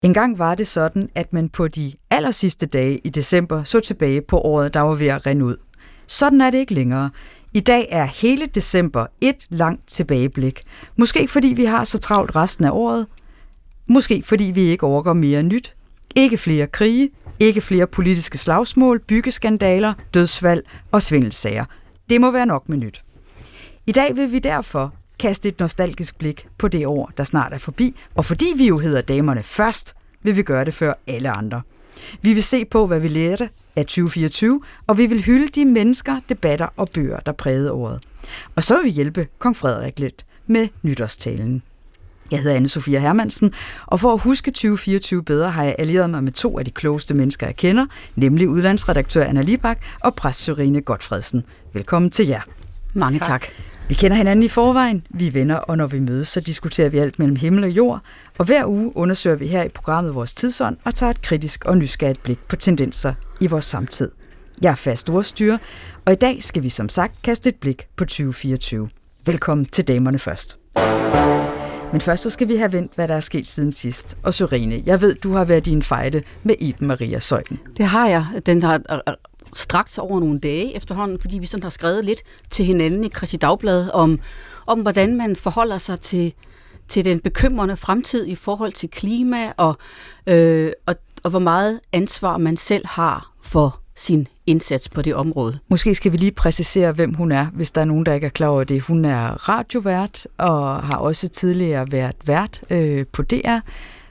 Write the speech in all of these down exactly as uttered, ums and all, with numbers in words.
En gang var det sådan, at man på de allersidste dage i december så tilbage på året, der var ved at rinde ud. Sådan er det ikke længere. I dag er hele december et langt tilbageblik. Måske fordi vi har så travlt resten af året. Måske fordi vi ikke orker mere nyt. Ikke flere krige, ikke flere politiske slagsmål, byggeskandaler, dødsfald og svindelsager. Det må være nok med nyt. I dag vil vi derfor kaste et nostalgisk blik på det år, der snart er forbi, og fordi vi jo hedder Damerne Først, vil vi gøre det før alle andre. Vi vil se på, hvad vi lærte af tyve fireogtyve, og vi vil hylde de mennesker, debatter og bøger, der prægede året. Og så vil vi hjælpe kong Frederik lidt med nytårstalen. Jeg hedder Anne-Sophia Hermansen, og for at huske tyve fireogtyve bedre, har jeg allieret mig med to af de klogeste mennesker, jeg kender, nemlig udlandsredaktør Anna Libak og præst Sørine Gotfredsen. Velkommen til jer. Mange tak. tak. Vi kender hinanden i forvejen, vi er venner, og når vi mødes, så diskuterer vi alt mellem himmel og jord, og hver uge undersøger vi her i programmet vores tidsånd og tager et kritisk og nysgerrigt blik på tendenser i vores samtid. Jeg er fast ordstyrer, og i dag skal vi som sagt kaste et blik på tyve fireogtyve. Velkommen til Damerne Først. Men først så skal vi have vendt, hvad der er sket siden sidst. Og Sørine, jeg ved, du har været i en fejde med Iben Maria Zeuthen. Det har jeg. Den har strakt over nogle dage efterhånden, fordi vi sådan har skrevet lidt til hinanden i Kristi Dagblad om, om hvordan man forholder sig til, til den bekymrende fremtid i forhold til klima, og, øh, og, og hvor meget ansvar man selv har for sin indsats på det område. Måske skal vi lige præcisere, hvem hun er, hvis der er nogen, der ikke er klar over det. Hun er radiovært og har også tidligere været vært øh, på D R.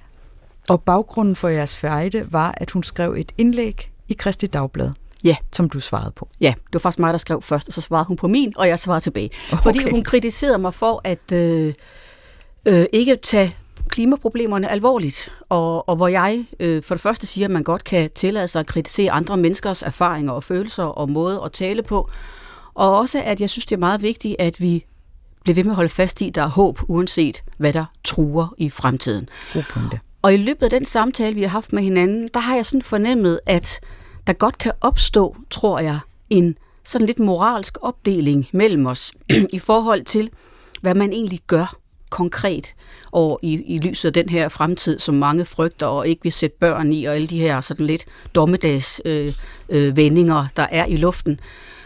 Og baggrunden for jeres fejde var, at hun skrev et indlæg i Kristi Dagblad. Ja. Som du svarede på. Ja, det var faktisk mig, der skrev først, og så svarede hun på min, og jeg svarede tilbage. Okay. Fordi hun kritiserede mig for at øh, øh, ikke tage klimaproblemerne alvorligt, og, og hvor jeg øh, for det første siger, at man godt kan tillade sig at kritisere andre menneskers erfaringer og følelser og måde at tale på, og også at jeg synes, det er meget vigtigt, at vi bliver ved med at holde fast i, at der er håb, uanset hvad der truer i fremtiden. God pointe. Og i løbet af den samtale, vi har haft med hinanden, der har jeg sådan fornemmet, at der godt kan opstå, tror jeg, en sådan lidt moralsk opdeling mellem os i forhold til, hvad man egentlig gør konkret og i, i lyset af den her fremtid, som mange frygter og ikke vil sætte børn i, og alle de her sådan lidt dommedags øh, øh, vendinger, der er i luften.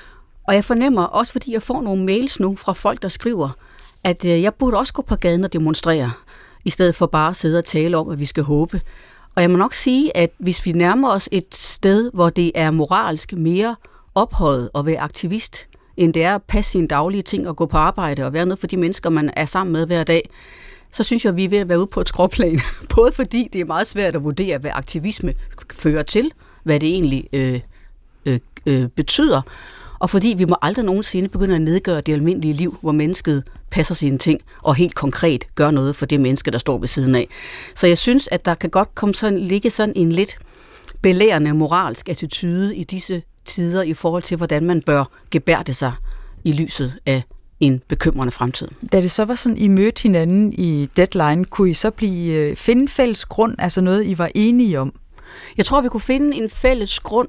Og jeg fornemmer også, fordi jeg får nogle mails nu fra folk, der skriver, at øh, jeg burde også gå på gaden og demonstrere, i stedet for bare at sidde og tale om, at vi skal håbe. Og jeg må nok sige, at hvis vi nærmer os et sted, hvor det er moralsk mere ophøjet at være aktivist, end det er at passe sine daglige ting og gå på arbejde og være noget for de mennesker, man er sammen med hver dag, så synes jeg, at vi er ved at være ude på et skråplan. Både fordi det er meget svært at vurdere, hvad aktivisme fører til, hvad det egentlig øh, øh, øh, betyder, og fordi vi må aldrig nogensinde begynde at nedgøre det almindelige liv, hvor mennesket passer sine ting og helt konkret gør noget for det menneske, der står ved siden af. Så jeg synes, at der kan godt komme sådan, ligge sådan en lidt belærende moralsk attitude i disse tider i forhold til, hvordan man bør gebærde sig i lyset af en bekymrende fremtid. Da det så var sådan, I mødte hinanden i Deadline, kunne I så blive, finde en fælles grund, altså noget, I var enige om? Jeg tror, vi kunne finde en fælles grund,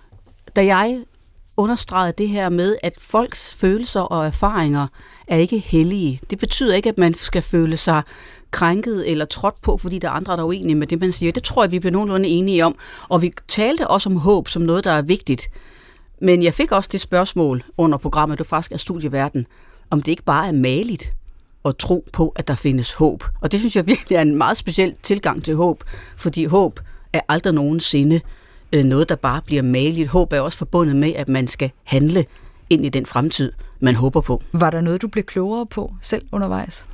da jeg understregede det her med, at folks følelser og erfaringer er ikke hellige. Det betyder ikke, at man skal føle sig krænket eller trådt på, fordi der er andre, der er uenige med det, man siger. Det tror jeg, vi bliver nogenlunde enige om. Og vi talte også om håb som noget, der er vigtigt. Men jeg fik også det spørgsmål under programmet, du faktisk er studieverden, om det ikke bare er mageligt at tro på, at der findes håb. Og det synes jeg virkelig er en meget speciel tilgang til håb, fordi håb er aldrig nogensinde noget, der bare bliver mageligt. Håb er også forbundet med, at man skal handle ind i den fremtid, man håber på. Var der noget, du blev klogere på selv undervejs?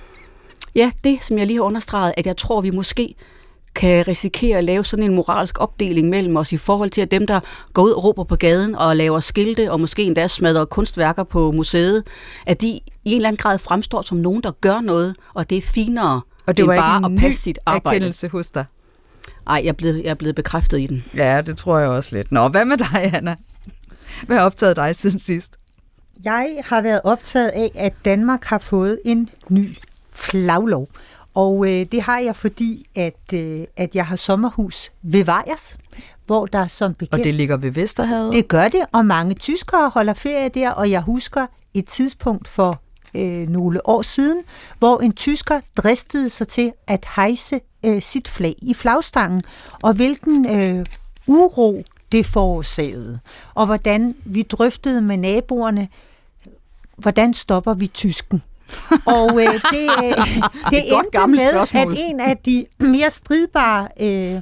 Ja, det som jeg lige har understreget, at jeg tror, vi måske kan risikere at lave sådan en moralsk opdeling mellem os i forhold til, at dem, der går ud og råber på gaden og laver skilte, og måske endda smadrer kunstværker på museet, at de i en eller anden grad fremstår som nogen, der gør noget, og det er finere og det var end bare ikke at passe sit arbejde. Erkendelse hos dig? Ej, jeg er, blevet, jeg er blevet bekræftet i den. Ja, det tror jeg også lidt. Nå, hvad med dig, Anna? Hvad har optaget dig siden sidst? Jeg har været optaget af, at Danmark har fået en ny flaglov. Og øh, det har jeg, fordi at, øh, at jeg har sommerhus ved Vejers, hvor der som bekendt... Og det ligger ved Vesterhavet? Det gør det, og mange tyskere holder ferie der, og jeg husker et tidspunkt for øh, nogle år siden, hvor en tysker dristede sig til at hejse øh, sit flag i flagstangen, og hvilken øh, uro det forårsagede, og hvordan vi drøftede med naboerne, hvordan stopper vi tysken? Og øh, det, øh, det endte med, spørgsmål. At en af de mere stridbare øh,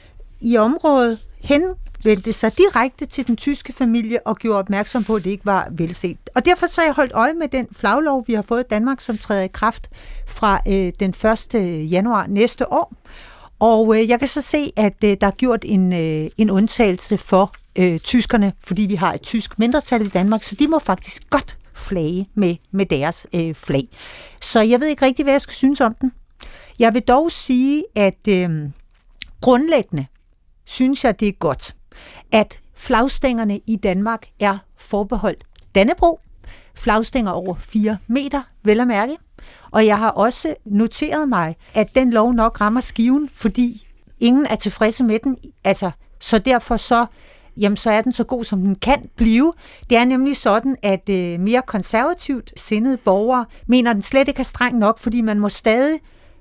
i området henvendte sig direkte til den tyske familie og gjorde opmærksom på, at det ikke var velset. Og derfor så har jeg holdt øje med den flaglov, vi har fået i Danmark, som træder i kraft fra øh, den første januar næste år. Og øh, jeg kan så se, at øh, der er gjort en, øh, en undtagelse for øh, tyskerne, fordi vi har et tysk mindretal i Danmark, så de må faktisk godt flage med, med deres øh, flag. Så jeg ved ikke rigtig, hvad jeg skal synes om den. Jeg vil dog sige, at øh, grundlæggende synes jeg, det er godt, at flagstængerne i Danmark er forbeholdt Dannebrog. Flagstænger over fire meter, vel at mærke. Og jeg har også noteret mig, at den lov nok rammer skiven, fordi ingen er tilfredse med den. Altså, så derfor så, jamen, så er den så god, som den kan blive. Det er nemlig sådan, at øh, mere konservativt sindede borgere mener, at den slet ikke er streng nok, fordi man må stadig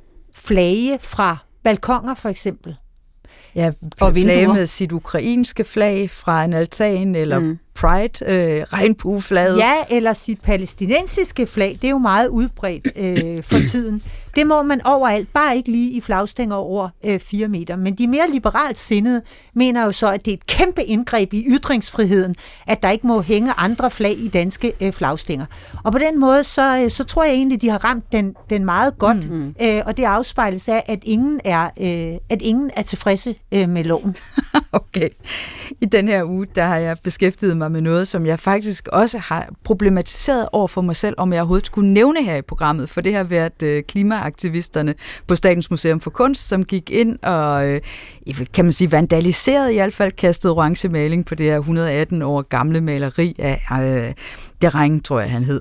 flage fra balkoner, for eksempel. Ja, og flage med sit ukrainske flag fra en altan, eller mm. Pride, øh, regnbueflaget. Ja, eller sit palæstinensiske flag, det er jo meget udbredt øh, for tiden. Det må man overalt, bare ikke lige i flagstænger over øh, fire meter. Men de mere liberalt sindede mener jo så, at det er et kæmpe indgreb i ytringsfriheden, at der ikke må hænge andre flag i danske øh, flagstænger. Og på den måde, så, øh, så tror jeg egentlig, de har ramt den, den meget godt, mm-hmm. øh, og det afspejles af, at ingen er, øh, at ingen er tilfredse øh, med loven. Okay. I den her uge, der har jeg beskæftiget mig med noget, som jeg faktisk også har problematiseret over for mig selv, om jeg overhovedet skulle nævne her i programmet, for det har været øh, klimaaktivisterne på Statens Museum for Kunst, som gik ind og, øh, kan man sige, vandaliserede, i hvert fald kastede orange maling på det her et hundrede og atten år gamle maleri af øh, Derain, tror jeg han hed.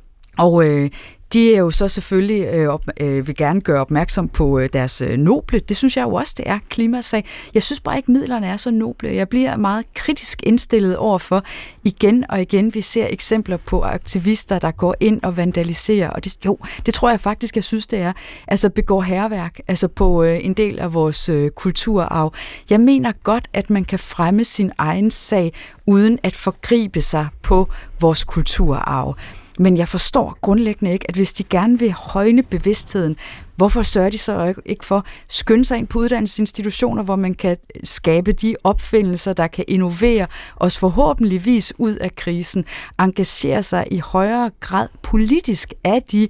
Og øh, de er jo så selvfølgelig øh, op, øh, vil gerne gøre opmærksom på øh, deres øh, noble. Det synes jeg jo også, det er klimasag. Jeg synes bare ikke, midlerne er så noble. Jeg bliver meget kritisk indstillet overfor igen og igen. Vi ser eksempler på aktivister, der går ind og vandaliserer. Og det, jo, det tror jeg faktisk, jeg synes, det er. Altså begår hærværk altså på øh, en del af vores øh, kulturarv. Jeg mener godt, at man kan fremme sin egen sag, uden at forgribe sig på vores kulturarv. Men jeg forstår grundlæggende ikke, at hvis de gerne vil højne bevidstheden, hvorfor sørger de så ikke for at skynde sig ind på uddannelsesinstitutioner, hvor man kan skabe de opfindelser, der kan innovere os forhåbentligvis ud af krisen, engagere sig i højere grad politisk af de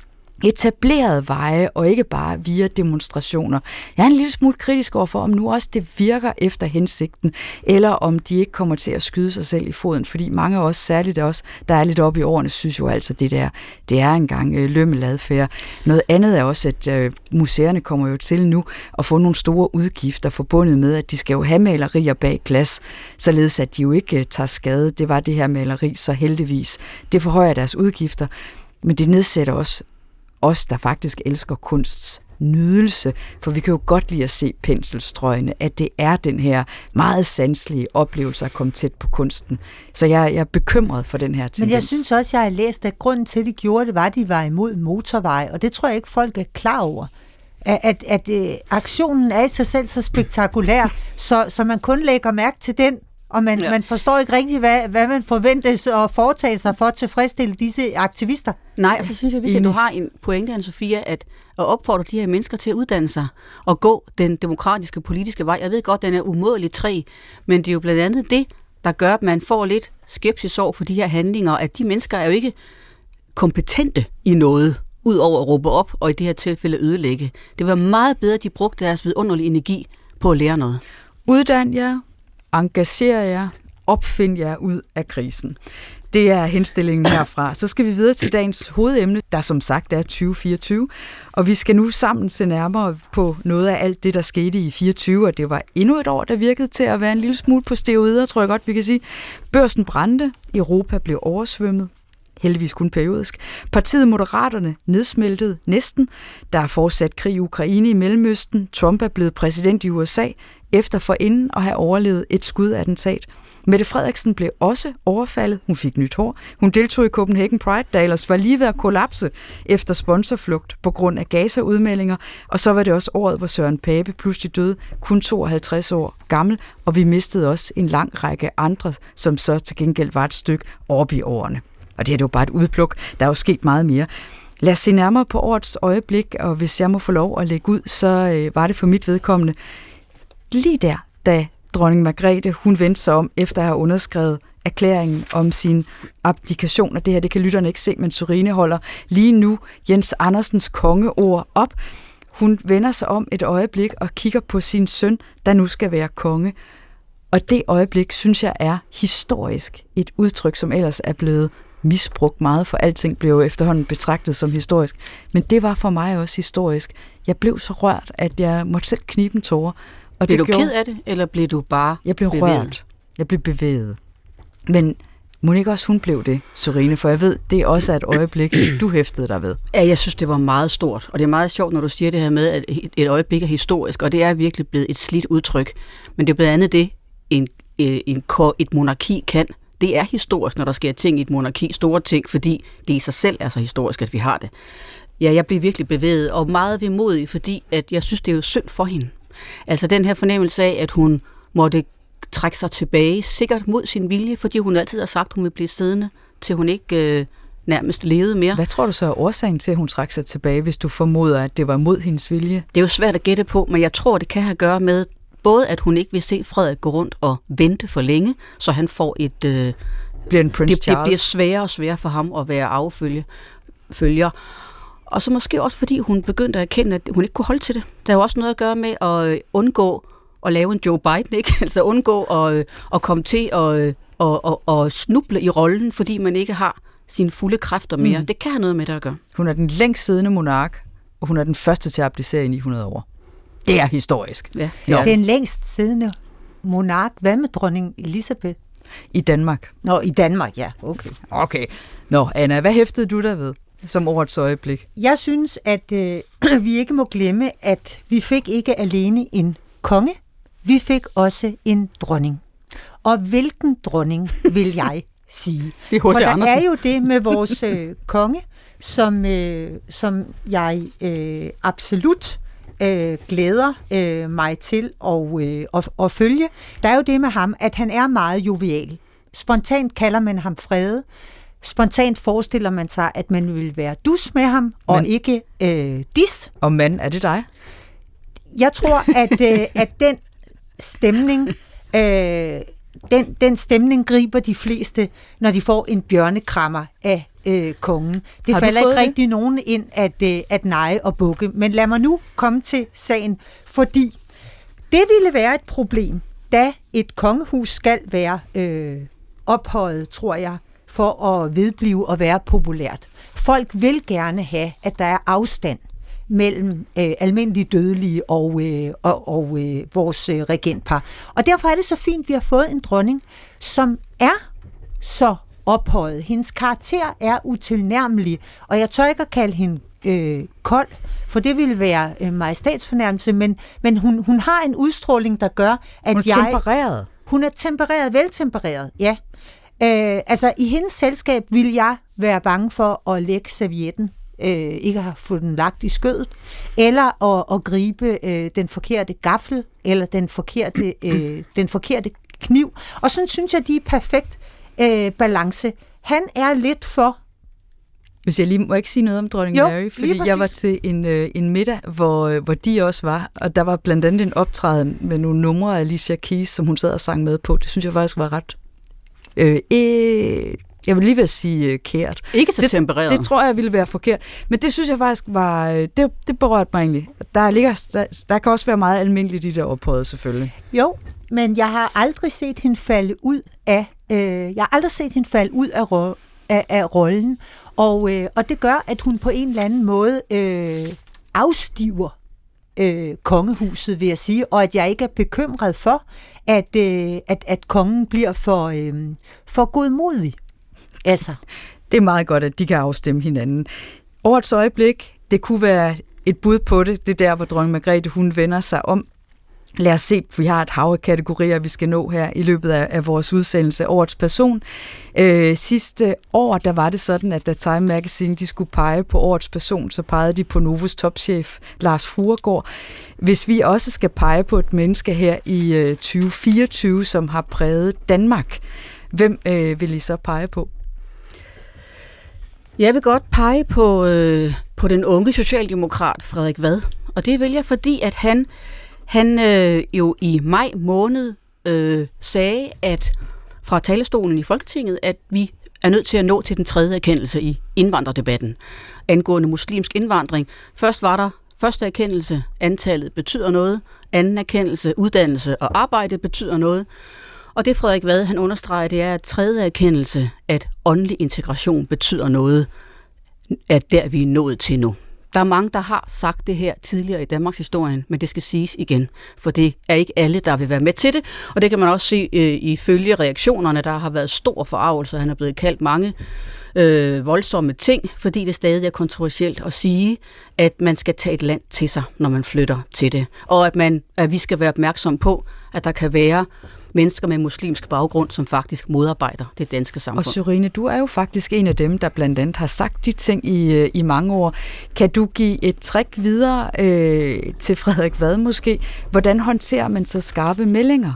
etablerede veje, og ikke bare via demonstrationer. Jeg er en lille smule kritisk overfor, om nu også det virker efter hensigten, eller om de ikke kommer til at skyde sig selv i foden, fordi mange af os, særligt også, der er lidt oppe i årene, synes jo altså, det der, det er engang øh, lømmeladfærd. Noget andet er også, at øh, museerne kommer jo til nu at få nogle store udgifter forbundet med, at de skal jo have malerier bag glas, således at de jo ikke øh, tager skade. Det var det her maleri, så heldigvis. Det forhøjer deres udgifter, men det nedsætter også os, der faktisk elsker kunsts nydelse, for vi kan jo godt lide at se penselstrøgene, at det er den her meget sanselige oplevelse at komme tæt på kunsten. Så jeg, jeg er bekymret for den her tendens. Men jeg synes også, jeg har læst, at grunden til, at de gjorde det, var, at de var imod motorveje, og det tror jeg ikke, folk er klar over. At, at, at øh, aktionen er i sig selv så spektakulær, så, så man kun lægger mærke til den, og man, ja. man forstår ikke rigtig, hvad, hvad man forventes at foretage sig for at tilfredsstille disse aktivister. Nej, og så synes jeg virkelig, at du har en pointe, Anne-Sophia, at at opfordre de her mennesker til at uddanne sig og gå den demokratiske politiske vej. Jeg ved godt, den er umådelig træg, men det er jo blandt andet det, der gør, at man får lidt skepsis over for de her handlinger, at de mennesker er jo ikke kompetente i noget, ud over at råbe op og i det her tilfælde ødelægge. Det var meget bedre, at de brugte deres vidunderlige energi på at lære noget. Uddan jer, engager jer, opfind jer ud af krisen. Det er henstillingen herfra. Så skal vi videre til dagens hovedemne, der som sagt er tyve fireogtyve, og vi skal nu sammen se nærmere på noget af alt det, der skete i fireogtyve, og det var endnu et år, der virkede til at være en lille smule på steroider, tror jeg godt, vi kan sige. Børsen brændte, Europa blev oversvømmet, heldigvis kun periodisk. Partiet Moderaterne nedsmeltede næsten. Der er fortsat krig i Ukraine i Mellemøsten. Trump er blevet præsident i U S A, efter forinden at have overlevet et skudattentat. Mette Frederiksen blev også overfaldet. Hun fik nyt hår. Hun deltog i Copenhagen Pride, der ellers var lige ved at kollapse efter sponsorflugt på grund af Gaza-udmeldinger. Og så var det også året, hvor Søren Pape pludselig døde, kun tooghalvtreds år gammel. Og vi mistede også en lang række andre, som så til gengæld var et stykke oppe i årene. Og det her det var bare et udpluk. Der er jo sket meget mere. Lad os se nærmere på årets øjeblik, og hvis jeg må få lov at lægge ud, så øh, var det for mit vedkommende lige der, da dronning Margrethe, hun vendte sig om, efter at have underskrevet erklæringen om sin abdikation, og det her, det kan lytterne ikke se, men Sørine holder lige nu Jens Andersens kongeord op. Hun vender sig om et øjeblik og kigger på sin søn, der nu skal være konge. Og det øjeblik, synes jeg, er historisk. Et udtryk, som ellers er blevet misbrugt meget, for alting blev jo efterhånden betragtet som historisk. Men det var for mig også historisk. Jeg blev så rørt, at jeg måtte selv knibe en tårer. Og blev det du gjorde... ked af det, eller blev du bare Jeg blev bevæget? rørt. Jeg blev bevæget. Men må ikke også hun blev det, Sørine? For jeg ved, det er også et øjeblik, du hæftede dig ved. Ja, jeg synes, det var meget stort. Og det er meget sjovt, når du siger det her med, at et øjeblik er historisk. Og det er virkelig blevet et slidt udtryk. Men det er blandt andet det, en, en, et monarki kan. Det er historisk, når der sker ting i et monarki. Store ting, fordi det i sig selv er så historisk, at vi har det. Ja, jeg blev virkelig bevæget og meget vemodig, fordi at jeg synes, det er jo synd for hende. Altså den her fornemmelse af, at hun måtte trække sig tilbage, sikkert mod sin vilje, fordi hun altid har sagt, at hun vil blive siddende, til hun ikke øh, nærmest levede mere. Hvad tror du så er årsagen til, at hun trak sig tilbage, hvis du formoder, at det var mod hendes vilje? Det er jo svært at gætte på, men jeg tror, det kan have at gøre med, både at hun ikke vil se Frederik gå rundt og vente for længe, så han får et... Øh, bliver en Prince det, Charles. Det bliver sværere og sværere for ham at være affølge, følger. Og så måske også, fordi hun begyndte at erkende, at hun ikke kunne holde til det. Der er jo også noget at gøre med at undgå at lave en Joe Biden, ikke? Altså undgå at, at komme til at, at, at, at snuble i rollen, fordi man ikke har sine fulde kræfter mere. Mm. Det kan have noget med det at gøre. Hun er den længst siddende monark, og hun er den første til at abdicere i ni hundrede år. Det er historisk. Ja, det er den længst siddende monark. Hvad med dronning Elisabeth? I Danmark. Nå, i Danmark, ja. Okay. Okay. Nå, Anna, hvad hæftede du der ved som årets øjeblik? Jeg synes, at øh, vi ikke må glemme, at vi fik ikke alene en konge, vi fik også en dronning. Og hvilken dronning, vil jeg sige? Det er For der Andersen. er jo det med vores øh, konge, som, øh, som jeg øh, absolut øh, glæder øh, mig til at, øh, at, at følge. Der er jo det med ham, at han er meget jovial. Spontant kalder man ham Frede. Spontant forestiller man sig, at man vil være dus med ham, og Men, ikke øh, dis. Og mand, er det dig? Jeg tror, at, øh, at den stemning, øh, den, den stemning griber de fleste, når de får en bjørnekrammer af øh, kongen. Det Har falder ikke det? rigtig nogen ind at, øh, at neje og bukke. Men lad mig nu komme til sagen, fordi det ville være et problem, da et kongehus skal være øh, ophøjet, tror jeg, for at vedblive og være populært. Folk vil gerne have, at der er afstand mellem øh, almindelige dødelige og, øh, og, og øh, vores øh, regentpar. Og derfor er det så fint, at vi har fået en dronning, som er så ophøjet. Hendes karakter er utilnærmelig, og jeg tør ikke at kalde hende øh, kold, for det ville være øh, majestætsfornærmelse, men, men hun, hun har en udstråling, der gør, at hun er jeg... tempereret. Hun er tempereret, veltempereret, ja. Øh, altså, i hendes selskab ville jeg være bange for at lægge servietten, øh, ikke have fået den lagt i skødet, eller at, at gribe øh, den forkerte gaffel, eller den forkerte, øh, den forkerte kniv. Og sådan synes jeg, de er perfekt øh, balance. Han er lidt for... Hvis jeg lige må ikke sige noget om dronning jo, Mary, fordi jeg var til en, øh, en middag, hvor, hvor de også var, og der var blandt andet en optræden med nogle numre af Alicia Keys, som hun sad og sang med på. Det synes jeg faktisk var ret... Øh, øh, jeg vil lige ved at sige øh, kært. Ikke så det, tempereret. Det tror jeg ville være forkert. Men det synes jeg faktisk var... Det, det berørte mig egentlig. Der, ligger, der, der kan også være meget almindeligt i det ophøjet, selvfølgelig. Jo, men jeg har aldrig set hende falde ud af... Øh, jeg har aldrig set hende falde ud af, ro, af, af rollen. Og, øh, og det gør, at hun på en eller anden måde øh, afstiver øh, kongehuset, vil jeg sige, og at jeg ikke er bekymret for, at, øh, at, at kongen bliver for, øh, for godmodig. Altså. Det er meget godt, at de kan afstemme hinanden. Årets øjeblik, det kunne være et bud på det. Det er der, hvor dronning Margrethe, hun vender sig om. Lad os se, vi har et hav af kategorier, vi skal nå her i løbet af, af vores udsendelse. Årets person. Øh, sidste år, der var det sådan, at da Time Magazine de skulle pege på årets person, så pegede de på Novos topchef Lars Fruergaard. Hvis vi også skal pege på et menneske her i øh, tyve fireogtyve, som har præget Danmark, hvem øh, vil I så pege på? Jeg vil godt pege på, øh, på den unge socialdemokrat Frederik Vad. Og det vil jeg, fordi at han, han øh, jo i maj måned øh, sagde, at fra talerstolen i Folketinget, at vi er nødt til at nå til den tredje erkendelse i indvandrerdebatten angående muslimsk indvandring. Først var der første erkendelse, antallet betyder noget. Anden erkendelse, uddannelse og arbejde betyder noget. Og det Frederik Vad, han understreger, det er, at tredje erkendelse, at åndelig integration betyder noget, at der vi er nået til nu. Der er mange, der har sagt det her tidligere i Danmarks historien, men det skal siges igen, for det er ikke alle, der vil være med til det. Og det kan man også se øh, ifølge reaktionerne, der har været stor forarvelse. Han er blevet kaldt mange øh, voldsomme ting, fordi det stadig er kontroversielt at sige, at man skal tage et land til sig, når man flytter til det. Og at, man, at vi skal være opmærksom på, at der kan være mennesker med muslimsk baggrund, som faktisk modarbejder det danske samfund. Og Sørine, du er jo faktisk en af dem, der blandt andet har sagt de ting i, i mange år. Kan du give et trick videre øh, til Frederik Vad måske? Hvordan håndterer man så skarpe meldinger?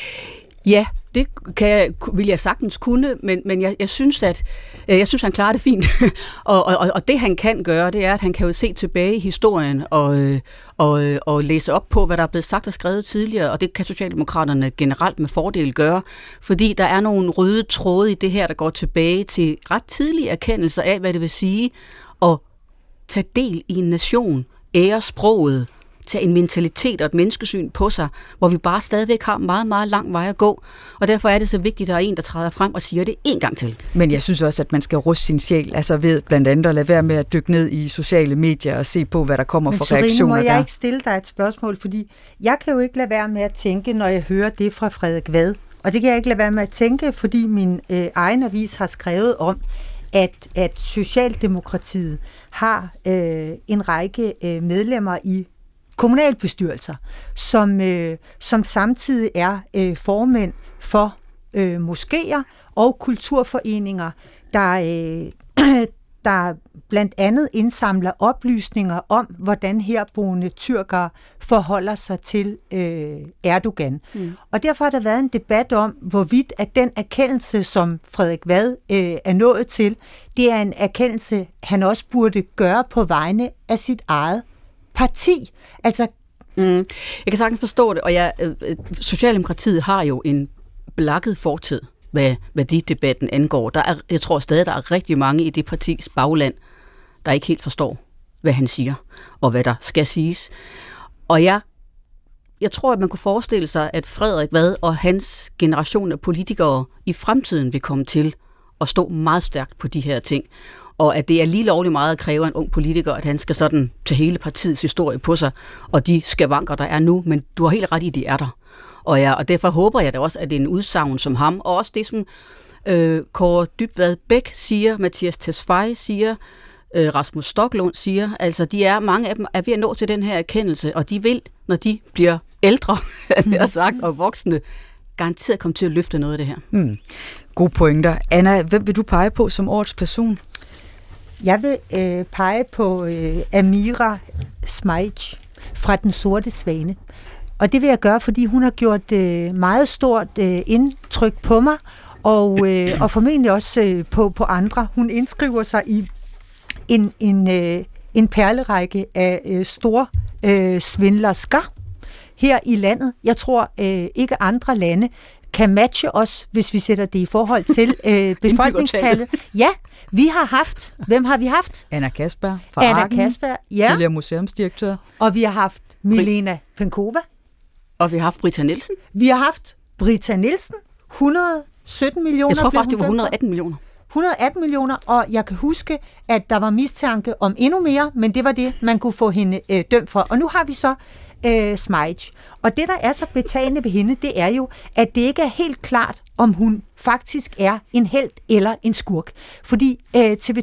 Ja, det kan jeg, vil jeg sagtens kunne, men, men jeg, jeg synes, at jeg synes, han klarer det fint. og, og, og det, han kan gøre, det er, at han kan jo se tilbage i historien og, og, og læse op på, hvad der er blevet sagt og skrevet tidligere, og det kan Socialdemokraterne generelt med fordel gøre, fordi der er nogle røde tråde i det her, der går tilbage til ret tidlige erkendelser af, hvad det vil sige at tage del i en nation, ære sproget, tage en mentalitet og et menneskesyn på sig, hvor vi bare stadigvæk har meget, meget lang vej at gå. Og derfor er det så vigtigt, at der er en, der træder frem og siger det en gang til. Men jeg synes også, at man skal ruste sin sjæl, altså ved blandt andet at lade være med at dykke ned i sociale medier og se på, hvad der kommer for reaktioner der. Men Sørine, må jeg ikke stille dig et spørgsmål, fordi jeg kan jo ikke lade være med at tænke, når jeg hører det fra Frederik Vad. Og det kan jeg ikke lade være med at tænke, fordi min øh, egen avis har skrevet om, at, at Socialdemokratiet har øh, en række øh, medlemmer i kommunalbestyrelser, som, øh, som samtidig er øh, formænd for øh, moskéer og kulturforeninger, der, øh, der blandt andet indsamler oplysninger om, hvordan herboende tyrkere forholder sig til øh, Erdogan. Mm. Og derfor har der været en debat om, hvorvidt at den erkendelse, som Frederik Vad øh, er nået til, det er en erkendelse, han også burde gøre på vegne af sit eget parti. Altså, mm. Jeg kan sagtens forstå det, og jeg, øh, Socialdemokratiet har jo en blakket fortid, hvad, hvad de debatten angår. Der er, jeg tror stadig, der er rigtig mange i det partis bagland, der ikke helt forstår, hvad han siger, og hvad der skal siges. Og jeg, jeg tror, at man kunne forestille sig, at Frederik Vad og hans generation af politikere i fremtiden vil komme til at stå meget stærkt på de her ting. Og at det er lige lovligt meget at kræve af en ung politiker, at han skal sådan tage hele partiets historie på sig, og de skavanker, der er nu, men du har helt ret i, de er der. Og, ja, og derfor håber jeg da også, at det er en udsagn som ham, og også det, som øh, Kåre Dybvad Bæk siger, Mathias Tesfaye siger, øh, Rasmus Stoklund siger, altså de er, mange af dem er ved at nå til den her erkendelse, og de vil, når de bliver ældre, mm. sagt, og voksne, garanteret komme til at løfte noget af det her. Mm. Gode pointer. Anna, hvem vil du pege på som årets person? Jeg vil øh, pege på øh, Amira Smaic fra Den Sorte Svane. Og det vil jeg gøre, fordi hun har gjort øh, meget stort øh, indtryk på mig, og, øh, og formentlig også øh, på, på andre. Hun indskriver sig i en, en, øh, en perlerække af øh, store øh, svindlersker her i landet. Jeg tror øh, ikke andre lande kan matche os, hvis vi sætter det i forhold til øh, befolkningstallet. Ja, vi har haft. Hvem har vi haft? Anna Kasper fra Anna Arken, Kasper, ja. Tidligere museumsdirektør. Og vi har haft Milena Penkova. Og vi har haft Britta Nielsen. Vi har haft Britta Nielsen. et hundrede og sytten millioner. Jeg tror faktisk, det var et hundrede og atten millioner. et hundrede og atten millioner, og jeg kan huske, at der var mistanke om endnu mere, men det var det, man kunne få hende øh, dømt for. Og nu har vi så øh, Smaic. Og det, der er så betagende ved hende, det er jo, at det ikke er helt klart, om hun faktisk er en helt eller en skurk. Fordi øh, T V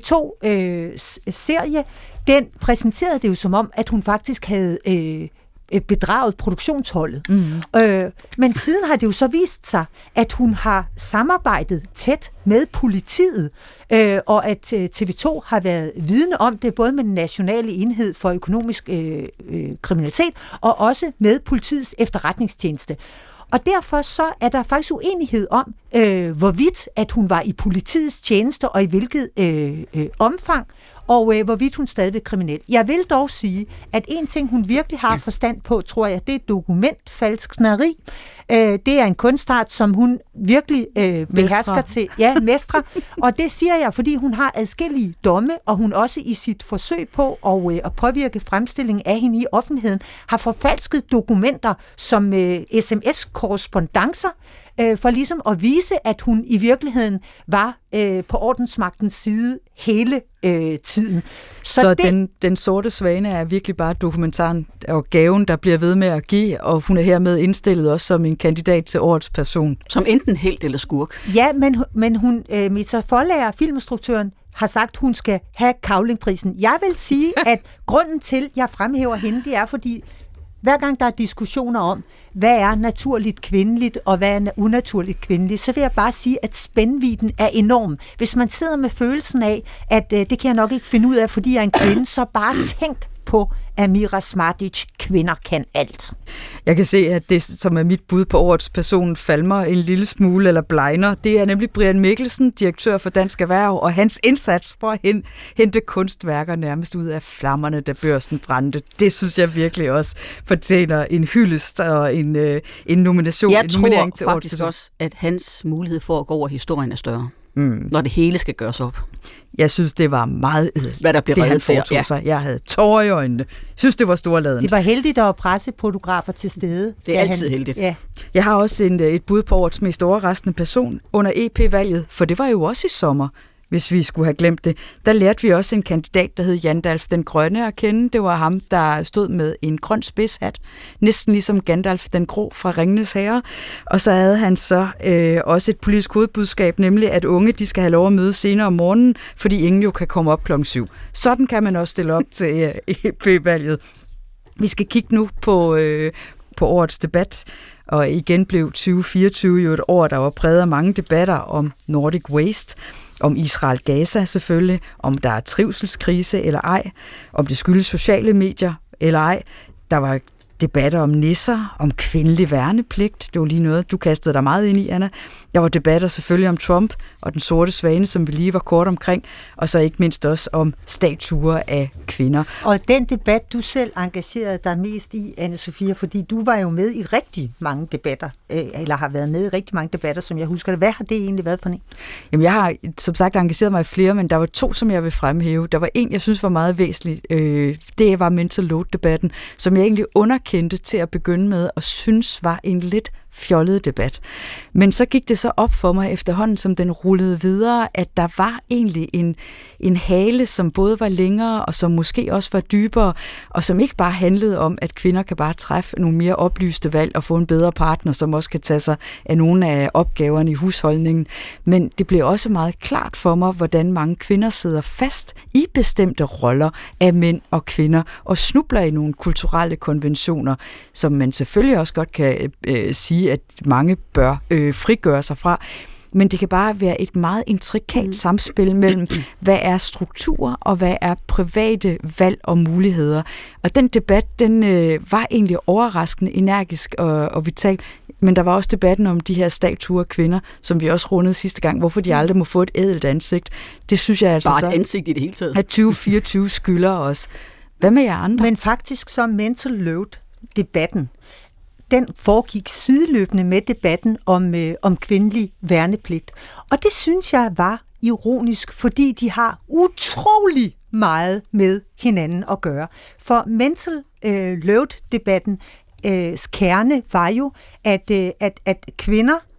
to-serie, øh, den præsenterede det jo som om, at hun faktisk havde øh, bedraget produktionsholdet. Mm. Øh, men siden har det jo så vist sig, at hun har samarbejdet tæt med politiet, øh, og at øh, T V to har været vidne om det, både med den nationale enhed for økonomisk øh, øh, kriminalitet, og også med politiets efterretningstjeneste. Og derfor så er der faktisk uenighed om, øh, hvorvidt at hun var i politiets tjeneste, og i hvilket øh, øh, omfang, og øh, hvorvidt hun stadig er kriminel. Jeg vil dog sige, at en ting, hun virkelig har forstand på, tror jeg, det er dokumentfalskneri. Øh, det er en kunstart, som hun virkelig øh, behersker til. Ja, mestre. Og det siger jeg, fordi hun har adskillige domme, og hun også i sit forsøg på at, øh, at påvirke fremstillingen af hende i offentligheden, har forfalsket dokumenter som øh, sms-korrespondancer, øh, for ligesom at vise, at hun i virkeligheden var øh, på ordensmagtens side hele øh, tiden. Så, Så det, den, den sorte svane er virkelig bare dokumentaren og gaven, der bliver ved med at give, og hun er hermed indstillet også som en kandidat til årets person. Som enten helt eller skurk. Ja, men, men hun, øh, Meta Forlager, filminstruktøren, har sagt, hun skal have Cavlingprisen. Jeg vil sige, at grunden til, jeg fremhæver hende, det er, fordi hver gang der er diskussioner om, hvad er naturligt kvindeligt, og hvad er unaturligt kvindeligt, så vil jeg bare sige, at spændvidden er enorm. Hvis man sidder med følelsen af, at øh, det kan jeg nok ikke finde ud af, fordi jeg er en kvinde, så bare tænk på Amira Smardic, kvinder kan alt. Jeg kan se, at det, som er mit bud på årets person, falmer en lille smule eller blegner. Det er nemlig Brian Mikkelsen, direktør for Dansk Erhverv, og hans indsats for at hente kunstværker nærmest ud af flammerne, da børsen brændte. Det synes jeg virkelig også fortjener en hyldest og en, øh, en nomination. Jeg en tror til faktisk også, at hans mulighed for at gå over historien er større. Mm. Når det hele skal gøres op. Jeg synes, det var meget edelt, hvad der blev det han foretog der, sig. Ja. Jeg havde tårer i øjnene. Jeg synes, det var storladent. Det var heldigt, der var pressefotografer til stede. Det er altid han, heldigt. Ja. Jeg har også en, et bud på årets mest overraskende person under E P-valget, for det var jo også i sommer, hvis vi skulle have glemt det. Der lærte vi også en kandidat, der hed Gandalf den Grønne at kende. Det var ham, der stod med en grøn spidshat, næsten ligesom Gandalf den Grå fra Ringenes Herre. Og så havde han så øh, også et politisk hovedbudskab, nemlig at unge de skal have lov at møde senere om morgenen, fordi ingen jo kan komme op klokken syv. Sådan kan man også stille op til øh, E P-valget. Vi skal kigge nu på, øh, på årets debat. Og igen blev tyve fireogtyve jo et år, der var præget af mange debatter om Nordic Waste, om Israel-Gaza selvfølgelig, om der er trivselskrise eller ej, om det skyldes sociale medier eller ej. Der var debatter om nisser, om kvindelig værnepligt. Det var lige noget, du kastede dig meget ind i, Anna. Der var debatter selvfølgelig om Trump og den sorte svane, som vi lige var kort omkring, og så ikke mindst også om statuer af kvinder. Og den debat, du selv engagerede dig mest i, Anne-Sophia, fordi du var jo med i rigtig mange debatter, eller har været med i rigtig mange debatter, som jeg husker det. Hvad har det egentlig været for en? Jamen, jeg har som sagt engageret mig i flere, men der var to, som jeg vil fremhæve. Der var en, jeg synes var meget væsentlig. Det var mental load-debatten, som jeg egentlig underkendte til at begynde med, og synes var en lidt fjollet debat. Men så gik det så op for mig efterhånden, som den rullede videre, at der var egentlig en, en hale, som både var længere, og som måske også var dybere, og som ikke bare handlede om, at kvinder kan bare træffe nogle mere oplyste valg og få en bedre partner, som også kan tage sig af nogle af opgaverne i husholdningen. Men det blev også meget klart for mig, hvordan mange kvinder sidder fast i bestemte roller af mænd og kvinder, og snubler i nogle kulturelle konventioner, som man selvfølgelig også godt kan øh, sige, at mange bør øh, frigøre sig fra. Men det kan bare være et meget intrikat mm. samspil mellem, hvad er struktur, og hvad er private valg og muligheder. Og den debat, den øh, var egentlig overraskende energisk og, og vital. Men der var også debatten om de her statuer af kvinder, som vi også rundede sidste gang, hvorfor de aldrig må få et ædelt ansigt. Det synes jeg altså bare så, et ansigt i det hele taget. At tyve fireogtyve skylder os. Hvad med jer andre? Men faktisk så mental load-debatten, den foregik sideløbende med debatten om, øh, om kvindelig værnepligt. Og det synes jeg var ironisk, fordi de har utrolig meget med hinanden at gøre. For mental øh, load-debatten øh, kerne var jo, at, øh, at, at kvinder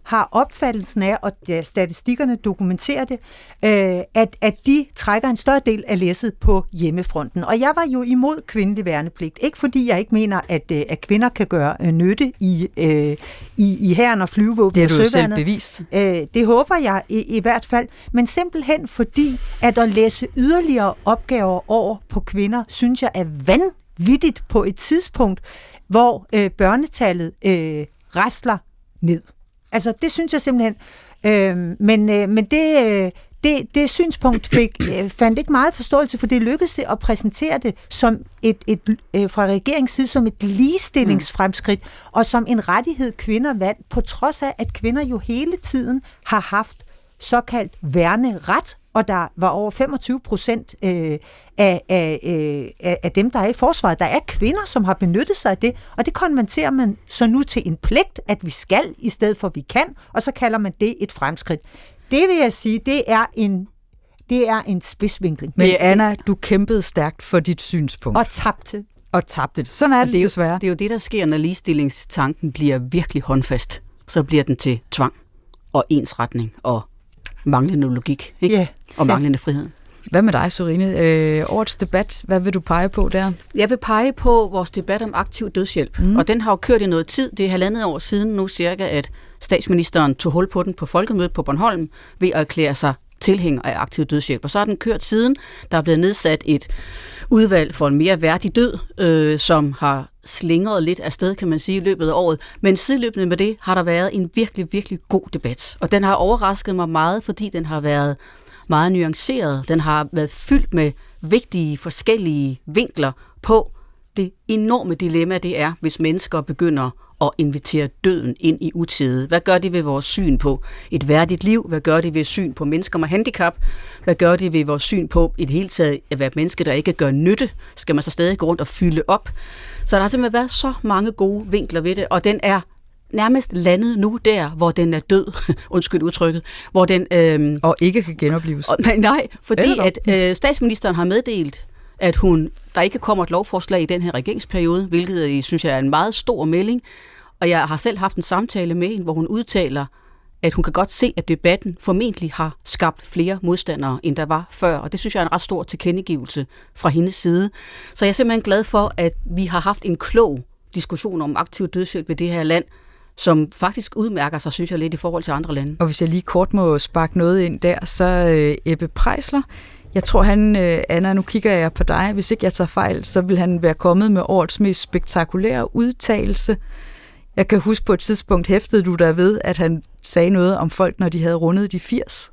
har opfattelsen af, og statistikkerne dokumenterer det, øh, at, at de trækker en større del af læsset på hjemmefronten. Og jeg var jo imod kvindelig værnepligt. Ikke fordi jeg ikke mener, at, at kvinder kan gøre øh, nytte i, øh, i, i hæren og flyvevåben og søværnet. Det er du selv bevist. Øh, det håber jeg i, i hvert fald. Men simpelthen fordi, at at læse yderligere opgaver over på kvinder, synes jeg er vanvittigt på et tidspunkt, hvor øh, børnetallet øh, rasler ned. Altså, det synes jeg simpelthen. Øh, men øh, men det, øh, det, det synspunkt fik, øh, fandt ikke meget forståelse, for det lykkedes det at præsentere det som et, et, øh, fra regeringens side som et ligestillingsfremskridt, mm. og som en rettighed, kvinder vandt, på trods af, at kvinder jo hele tiden har haft såkaldt værneret, og der var over femogtyve procent øh, af, af, af, af dem, der er i forsvaret. Der er kvinder, som har benyttet sig af det, og det konverterer man så nu til en pligt, at vi skal, i stedet for vi kan, og så kalder man det et fremskridt. Det vil jeg sige, det er en, det er en spidsvinkling. Men Anna, du kæmpede stærkt for dit synspunkt. Og tabte. Og tabte det. Sådan er det, det er jo, desværre. Det er jo det, der sker, når ligestillingstanken bliver virkelig håndfast. Så bliver den til tvang og ensretning og manglende logik, ikke? Yeah. Og manglende frihed. Hvad med dig, Sørine? Øh, årets debat, hvad vil du pege på der? Jeg vil pege på vores debat om aktiv dødshjælp, mm. og den har jo kørt i noget tid. Det er halvandet år siden nu cirka, at statsministeren tog hul på den på folkemødet på Bornholm ved at erklære sig tilhænger af aktiv dødshjælp. Og så har den kørt siden. Der er blevet nedsat et udvalg for en mere værdig død, øh, som har slingret lidt afsted, kan man sige, i løbet af året. Men sideløbende med det har der været en virkelig, virkelig god debat. Og den har overrasket mig meget, fordi den har været meget nuanceret. Den har været fyldt med vigtige, forskellige vinkler på det enorme dilemma, det er, hvis mennesker begynder at invitere døden ind i utide. Hvad gør de ved vores syn på et værdigt liv? Hvad gør de ved syn på mennesker med handicap? Hvad gør de ved vores syn på i det hele taget at være et menneske, der ikke gør nytte? Skal man så stadig gå rundt og fylde op? Så der har simpelthen været så mange gode vinkler ved det, og den er nærmest landet nu der, hvor den er død, undskyld udtrykket, hvor den... Øh, og ikke kan genopleves. Og, nej, nej, fordi at øh, statsministeren har meddelt, at hun, der ikke kommer et lovforslag i den her regeringsperiode, hvilket jeg synes jeg er en meget stor melding, og jeg har selv haft en samtale med hende, hvor hun udtaler, at hun kan godt se, at debatten formentlig har skabt flere modstandere, end der var før, og det synes jeg er en ret stor tilkendegivelse fra hendes side. Så jeg er simpelthen glad for, at vi har haft en klog diskussion om aktiv dødshjælp i det her land, som faktisk udmærker sig, synes jeg, lidt i forhold til andre lande. Og hvis jeg lige kort må sparke noget ind der, så øh, Ebbe Preisler, jeg tror han, øh, Anna, nu kigger jeg på dig, hvis ikke jeg tager fejl, så vil han være kommet med årets mest spektakulære udtalelse. Jeg kan huske på et tidspunkt hæftede du der ved, at han sagde noget om folk, når de havde rundet de firs.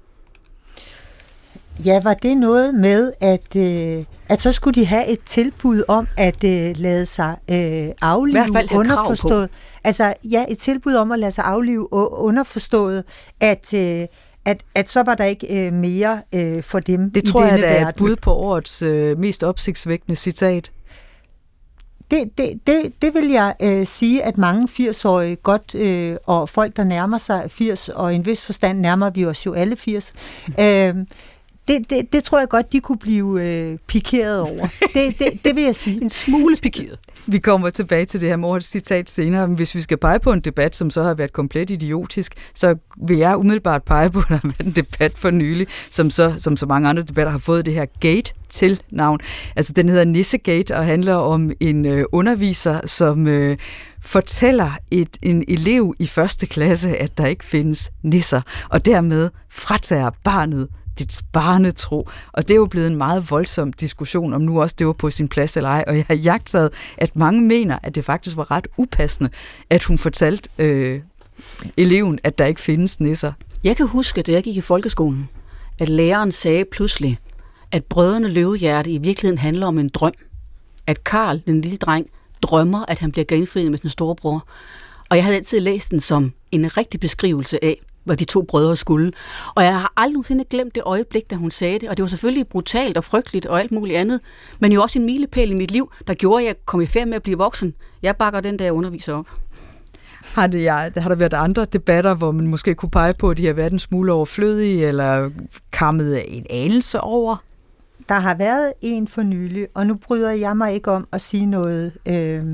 Ja, var det noget med, at, øh, at så skulle de have et tilbud om at øh, lade sig øh, aflive, i hvert fald underforstået. Altså, ja, et tilbud om at lade sig aflive underforstået, at, øh, at, at så var der ikke øh, mere øh, for dem. Det i tror jeg, der er et bud på årets øh, mest opsigtsvækkende citat. Det, det, det, det vil jeg øh, sige, at mange firs-årige godt, øh, og folk, der nærmer sig firs, og i en vis forstand nærmer vi os jo alle firs, øh, det, det, det tror jeg godt, de kunne blive øh, pikeret over. Det, det, det vil jeg sige. En smule pikeret. Vi kommer tilbage til det her morgens citat senere, men hvis vi skal pege på en debat, som så har været komplet idiotisk, så vil jeg umiddelbart pege på, at der har været en debat for nylig, som så, som så mange andre debatter har fået det her gate til navn. Altså den hedder Nissegate og handler om en øh, underviser, som øh, fortæller et, en elev i første klasse, at der ikke findes nisser, og dermed fratager barnet dit barnetro. Og det er jo blevet en meget voldsom diskussion, om nu også det var på sin plads eller ej. Og jeg har jagtet, at mange mener, at det faktisk var ret upassende, at hun fortalte øh, eleven, at der ikke findes nisser. Jeg kan huske, da jeg gik i folkeskolen, at læreren sagde pludselig, at Brødrene Løvehjerte i virkeligheden handler om en drøm. At Karl, den lille dreng, drømmer, at han bliver genforenet med sin storebror. Og jeg havde altid læst den som en rigtig beskrivelse af, hvad de to brødre skulle. Og jeg har aldrig nogensinde glemt det øjeblik, da hun sagde det. Og det var selvfølgelig brutalt og frygteligt og alt muligt andet. Men jo også en milepæl i mit liv, der gjorde, at jeg kom i færd med at blive voksen. Jeg bakker den der underviser op. Har, det, ja, har der været andre debatter, hvor man måske kunne pege på, at de har været en smule overflødige, eller kammet en anelse over? Der har været en for nylig, og nu bryder jeg mig ikke om at sige noget øh,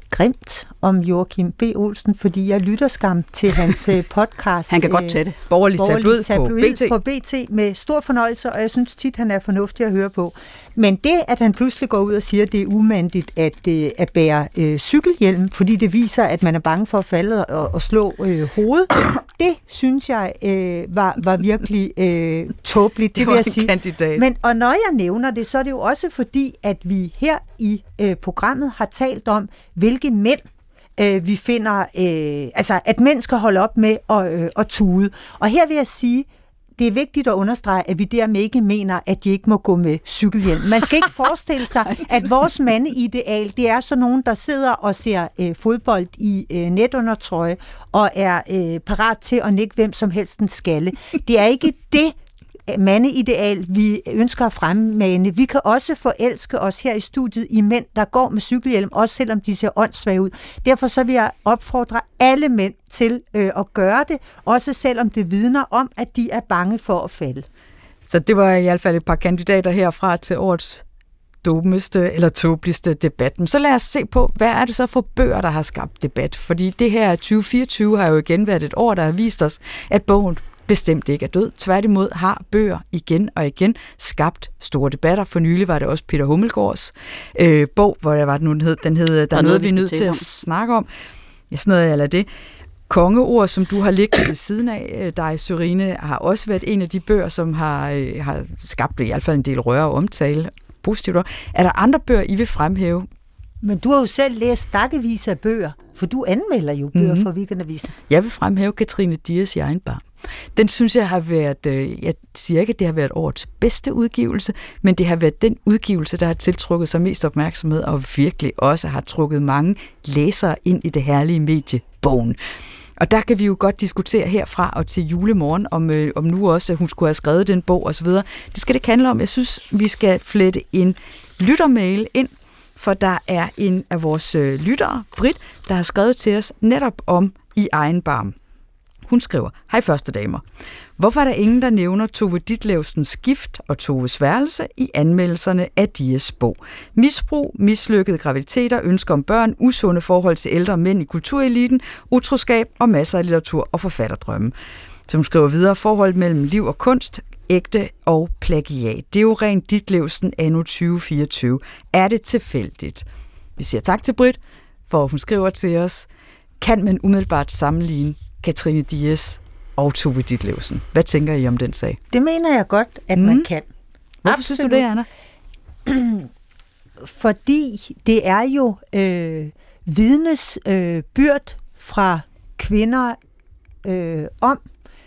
grimt om Joachim B. Olsen, fordi jeg lytter skam til hans podcast. Han kan godt tage det. Borgerlig tabloid på B T. på B T med stor fornøjelse, og jeg synes tit, han er fornuftig at høre på. Men det, at han pludselig går ud og siger, at det er umandigt at, øh, at bære øh, cykelhjelm, fordi det viser, at man er bange for at falde og, og slå øh, hovedet, det synes jeg øh, var, var virkelig øh, tåbeligt, det, det vil jeg sige. Kandidat. Men, og når jeg nævner det, så er det jo også fordi, at vi her i øh, programmet har talt om, hvilke mænd øh, vi finder, øh, altså at mænd skal holde op med at, øh, at tude. Og her vil jeg sige, det er vigtigt at understrege, at vi dermed ikke mener, at de ikke må gå med cykelhjelm. Man skal ikke forestille sig, at vores mandeideal, det er så nogen, der sidder og ser øh, fodbold i øh, netundertrøje og er øh, parat til at nikke hvem som helst en skalle. Det er ikke det mandeideal, vi ønsker at fremmane. Vi kan også forelske os her i studiet i mænd, der går med cykelhjelm, også selvom de ser åndssvage ud. Derfor så vil jeg opfordre alle mænd til øh, at gøre det, også selvom det vidner om, at de er bange for at falde. Så det var i hvert fald et par kandidater herfra til årets dummeste eller tåbeligste debat. Men så lad os se på, hvad er det så for bøger, der har skabt debat? Fordi det her tyve fireogtyve har jo igen været et år, der har vist os, at bogen bestemt ikke er død. Tværtimod har bøger igen og igen skabt store debatter. For nylig var det også Peter Hummelgaards øh, bog, hvor der var den, den hed, den hed Der, der er noget, vi er nødt til at snakke om. Ja, sådan noget eller det. Kongeord, som du har liggende ved siden af dig, Sørine, har også været en af de bøger, som har, øh, har skabt i hvert fald en del røre og omtale. Positivt. Er der andre bøger, I vil fremhæve? Men du har jo selv læst stakkevis af bøger, for du anmelder jo bøger mm-hmm. fra Weekendavisen. Jeg vil fremhæve Katrine Dias i egen barm. Den synes jeg har været, jeg siger ikke, at det har været årets bedste udgivelse, men det har været den udgivelse, der har tiltrukket sig mest opmærksomhed, og virkelig også har trukket mange læsere ind i det herlige medie, bogen. Og der kan vi jo godt diskutere herfra og til julemorgen, om, øh, om nu også, at hun skulle have skrevet den bog osv. Det skal det ikke handle om. Jeg synes, vi skal flette en lyttermail ind, for der er en af vores øh, lyttere, Britt, der har skrevet til os netop om I egen barm. Hun skriver, hej første damer. Hvorfor er der ingen, der nævner Tove Ditlevsens gift og Toves værelse i anmeldelserne af Dias bog? Misbrug, mislykkede graviditeter, ønsker om børn, usunde forhold til ældre mænd i kultureliten, utroskab og masser af litteratur og forfatterdrømme. Så hun skriver videre, forhold mellem liv og kunst, ægte og plagiat. Det er jo rent Ditlevsen anno tyve fireogtyve. Er det tilfældigt? Vi siger tak til Britt, for hun skriver til os, kan man umiddelbart sammenligne Katrine Dias og Tove Ditlevsen. Hvad tænker I om den sag? Det mener jeg godt, at mm. man kan. Hvorfor Absolut. Synes du det, Anna? Fordi det er jo øh, vidnes øh, byrd fra kvinder øh, om,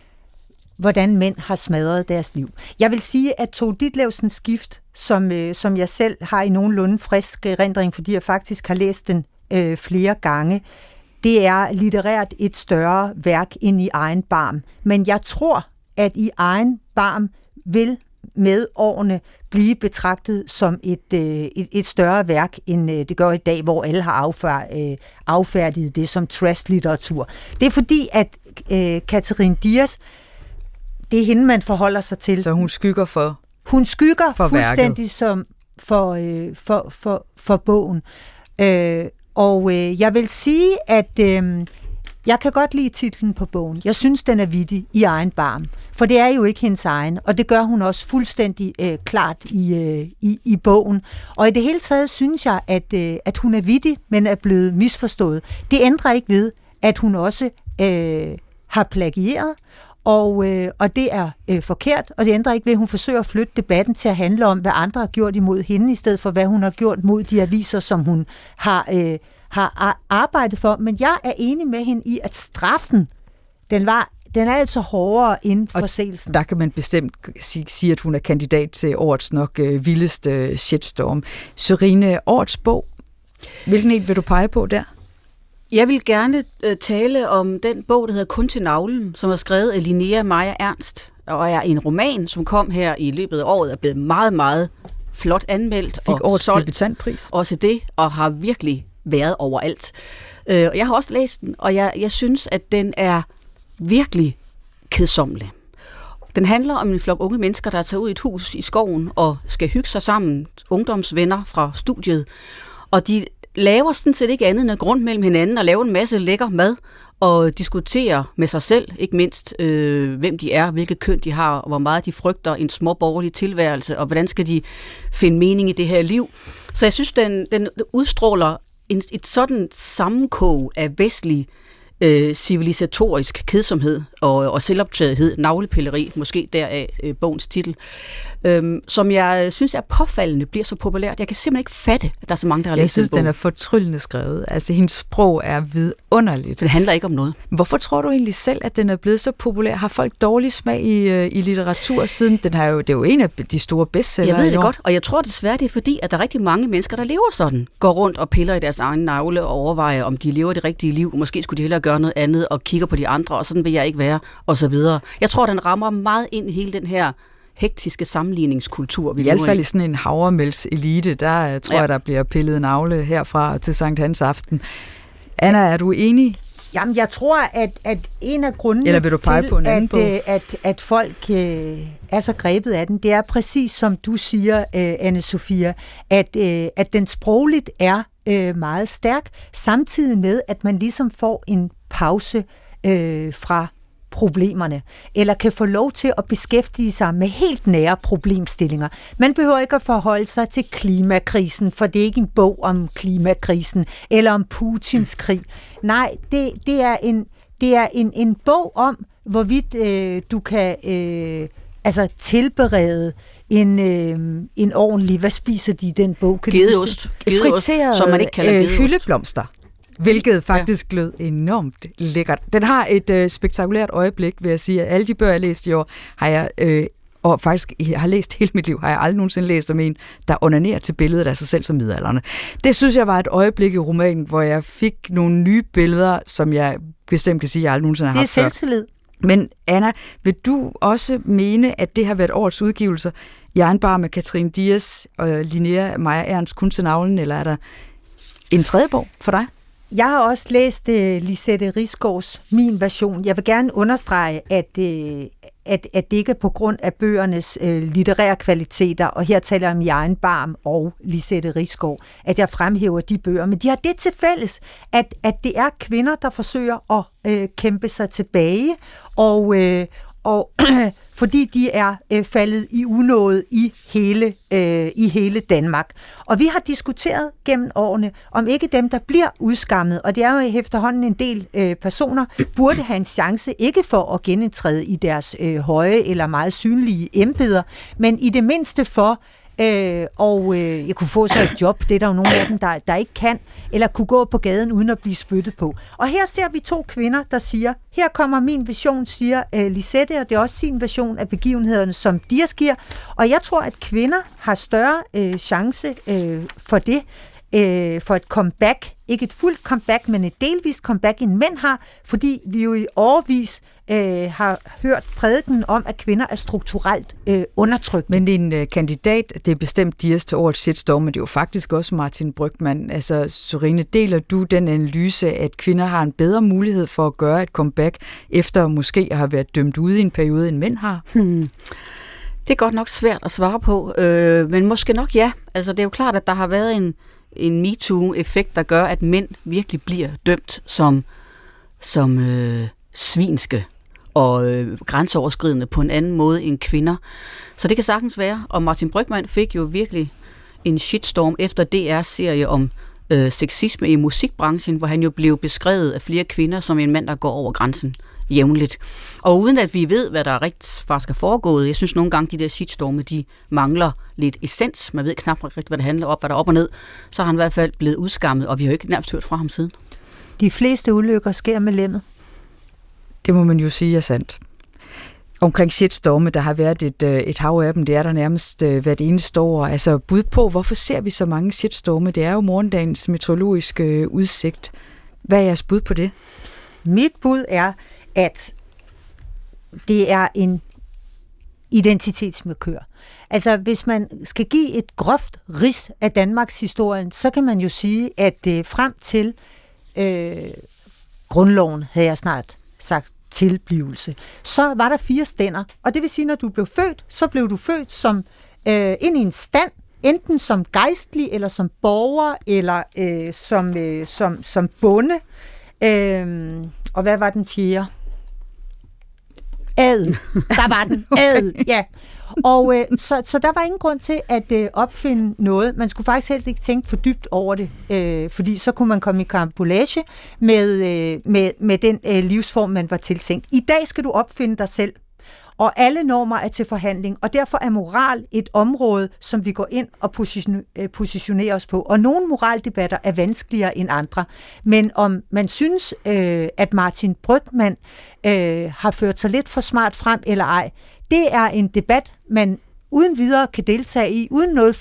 hvordan mænd har smadret deres liv. Jeg vil sige, at Tove Ditlevsens gift, som, øh, som jeg selv har i nogenlunde frisk erindring, fordi jeg faktisk har læst den øh, flere gange, det er litterært et større værk end I egen barm. Men jeg tror, at I egen barm vil med årene blive betragtet som et, øh, et, et større værk, end øh, det gør i dag, hvor alle har affær, øh, affærdiget det som trash-litteratur. Det er fordi, at øh, Katrine Dias, det er hende, man forholder sig til. Så hun skygger for Hun skygger for fuldstændig som for, øh, for, for, for bogen. Øh, Og øh, jeg vil sige, at øh, jeg kan godt lide titlen på bogen. Jeg synes, den er vittig i egen barm. For det er jo ikke hendes egen, og det gør hun også fuldstændig øh, klart i, øh, i, i bogen. Og i det hele taget synes jeg, at, øh, at hun er vittig, men er blevet misforstået. Det ændrer ikke ved, at hun også øh, har plagieret, Og, øh, og det er øh, forkert, og det ændrer ikke ved, at hun forsøger at flytte debatten til at handle om, hvad andre har gjort imod hende, i stedet for, hvad hun har gjort mod de aviser, som hun har, øh, har arbejdet for. Men jeg er enig med hende i, at straffen, den, var, den er altså hårdere end forseelsen. Der kan man bestemt sige, sige, at hun er kandidat til årets nok øh, vildeste shitstorm. Sørine, årets bog, hvilken en vil du pege på der? Jeg vil gerne øh, tale om den bog, der hedder Kun til navlen, som er skrevet af Linnea Maja Ernst, og er en roman, som kom her i løbet af året, og er blevet meget, meget flot anmeldt. Fik og årets solgt debutantpris. Også det, og har virkelig været overalt. Øh, jeg har også læst den, og jeg, jeg synes, at den er virkelig kedsommelig. Den handler om en flok unge mennesker, der tager ud i et hus i skoven og skal hygge sig sammen, ungdomsvenner fra studiet, og de laver sådan set ikke andet end at grund mellem hinanden og lave en masse lækker mad og diskutere med sig selv, ikke mindst, øh, hvem de er, hvilket køn de har, og hvor meget de frygter en småborgerlig tilværelse, og hvordan skal de finde mening i det her liv. Så jeg synes, den, den udstråler en, et sådan sammenkog af vestlig øh, civilisatorisk kedsomhed og, og selvoptagethed, navlepilleri, måske deraf øh, bogens titel, øh, som jeg synes er påfaldende, bliver så populært. Jeg kan simpelthen ikke fatte, at der er så mange, der har læst den bog. Jeg synes, den er fortryllende skrevet. Altså, hendes sprog er vidunderligt. Den handler ikke om noget. Hvorfor tror du egentlig selv, at den er blevet så populær? Har folk dårlig smag i, i litteratur siden? Den har jo, det er jo en af de store bestsellere. Jeg ved det godt, og jeg tror desværre, det er fordi, at der er rigtig mange mennesker, der lever sådan. Går rundt og piller i deres egen navle og overvejer, om de lever det rigtige liv. Måske skulle de hellere gøre noget andet og kigger på de andre, og sådan vil jeg ikke være, og så videre. Jeg tror, den rammer meget ind i hele den her hektiske sammenligningskultur. I hvert fald i sådan en havremælks elite, der tror ja. jeg, der bliver pillet navle herfra til Sankt Hans aften. Anna, er du enig? Jamen, jeg tror, at, at en af grundene Eller vil du pege til, på en anden at, bog? at, at, at folk øh, er så grebet af den, det er præcis som du siger, øh, Anne-Sophia, at, øh, at den sprogligt er øh, meget stærk, samtidig med, at man ligesom får en pause øh, fra problemerne, eller kan få lov til at beskæftige sig med helt nære problemstillinger. Man behøver ikke at forholde sig til klimakrisen, for det er ikke en bog om klimakrisen, eller om Putins krig. Nej, det, det er, en, det er en, en bog om, hvorvidt øh, du kan øh, altså tilberede en, øh, en ordentlig, hvad spiser de i den bog? Gedeost. Friteret som man ikke kalder øh, hyldeblomster. Hvilket faktisk ja. lød enormt lækkert. Den har et øh, spektakulært øjeblik, vil jeg sige. Alle de bøger, jeg har læst i år, har jeg, øh, og faktisk jeg har læst hele mit liv, har jeg aldrig nogensinde læst om en, der onanerer til billedet af sig selv som midaldrende. Det synes jeg var et øjeblik i romanen, hvor jeg fik nogle nye billeder, som jeg bestemt kan sige, jeg aldrig nogensinde har haft før. Det er selvtillid. Men Anna, vil du også mene, at det har været årets udgivelser? Jernbar med Katrine Dias og Linnea Maja Ernst kun til navlen, eller er der en tredje bog for dig? Jeg har også læst uh, Lisette Risgaards Min version. Jeg vil gerne understrege, at, uh, at, at det ikke er på grund af bøgernes uh, litterære kvaliteter, og her taler jeg om Jaren Barm og Lisette Risgaard, at jeg fremhæver de bøger. Men de har det til fælles, at, at det er kvinder, der forsøger at uh, kæmpe sig tilbage, og, uh, og fordi de er øh, faldet i unåde i hele, øh, i hele Danmark. Og vi har diskuteret gennem årene, om ikke dem, der bliver udskammet, og det er jo efterhånden en del øh, personer, burde have en chance, ikke for at genindtræde i deres øh, høje eller meget synlige embeder, men i det mindste for Øh, og øh, jeg kunne få sig et job, det er der jo nogle af dem, der, der ikke kan, eller kunne gå på gaden uden at blive spyttet på. Og her ser vi to kvinder, der siger, her kommer min version, siger øh, Lisette, og det er også sin version af begivenhederne, som Dias giver. Og jeg tror, at kvinder har større øh, chance øh, for det, øh, for et comeback, ikke et fuldt comeback, men et delvist comeback, end mænd har, fordi vi jo i årevis øh, har hørt prædiken om, at kvinder er strukturelt øh, undertrykt. Men din øh, kandidat, det er bestemt Dias til årets shitstorm, men det er jo faktisk også Martin Brygmann. Altså, Sørine, deler du den analyse, at kvinder har en bedre mulighed for at gøre et comeback, efter måske at have været dømt ude i en periode, end mænd har? Hmm. Det er godt nok svært at svare på, øh, men måske nok ja. Altså, det er jo klart, at der har været en en MeToo-effekt, der gør, at mænd virkelig bliver dømt som, som øh, svinske og øh, grænseoverskridende på en anden måde end kvinder. Så det kan sagtens være. Og Martin Brygmann fik jo virkelig en shitstorm efter D R's serie om øh, sexisme i musikbranchen, hvor han jo blev beskrevet af flere kvinder som en mand, der går over grænsen jævnligt. Og uden at vi ved, hvad der rigtig faktisk er foregået, jeg synes nogle gange, de der shitstorme, de mangler lidt essens. Man ved knap rigtig, hvad det handler om, hvad der er op og ned. Så har han i hvert fald blevet udskammet, og vi har jo ikke nærmest hørt fra ham siden. De fleste ulykker sker med lemmet. Det må man jo sige er sandt. Omkring shitstorme, der har været et, et hav af dem, det er der nærmest hvert eneste år. Altså bud på, hvorfor ser vi så mange shitstorme? Det er jo morgendagens meteorologiske udsigt. Hvad er jeres bud på det? Mit bud er, at det er en identitetsmarkør. Altså, hvis man skal give et groft rids af Danmarks historien, så kan man jo sige, at øh, frem til øh, grundloven, havde jeg snart sagt, tilblivelse, så var der fire stænder. Og det vil sige, når du blev født, så blev du født som øh, ind i en stand, enten som gejstlig, eller som borger, eller øh, som, øh, som, som bonde. Øh, og hvad var den fjerde? Adel. Der var den. Adel, ja. Og øh, så, så der var ingen grund til at øh, opfinde noget. Man skulle faktisk helst ikke tænke for dybt over det, øh, fordi så kunne man komme i karambolage med, øh, med, med den øh, livsform, man var tiltænkt. I dag skal du opfinde dig selv, og alle normer er til forhandling, og derfor er moral et område, som vi går ind og position, øh, positionerer os på. Og nogle moraldebatter er vanskeligere end andre. Men om man synes, øh, at Martin Brygmann øh, har ført sig lidt for smart frem eller ej, det er en debat, man uden videre kan deltage i, uden noget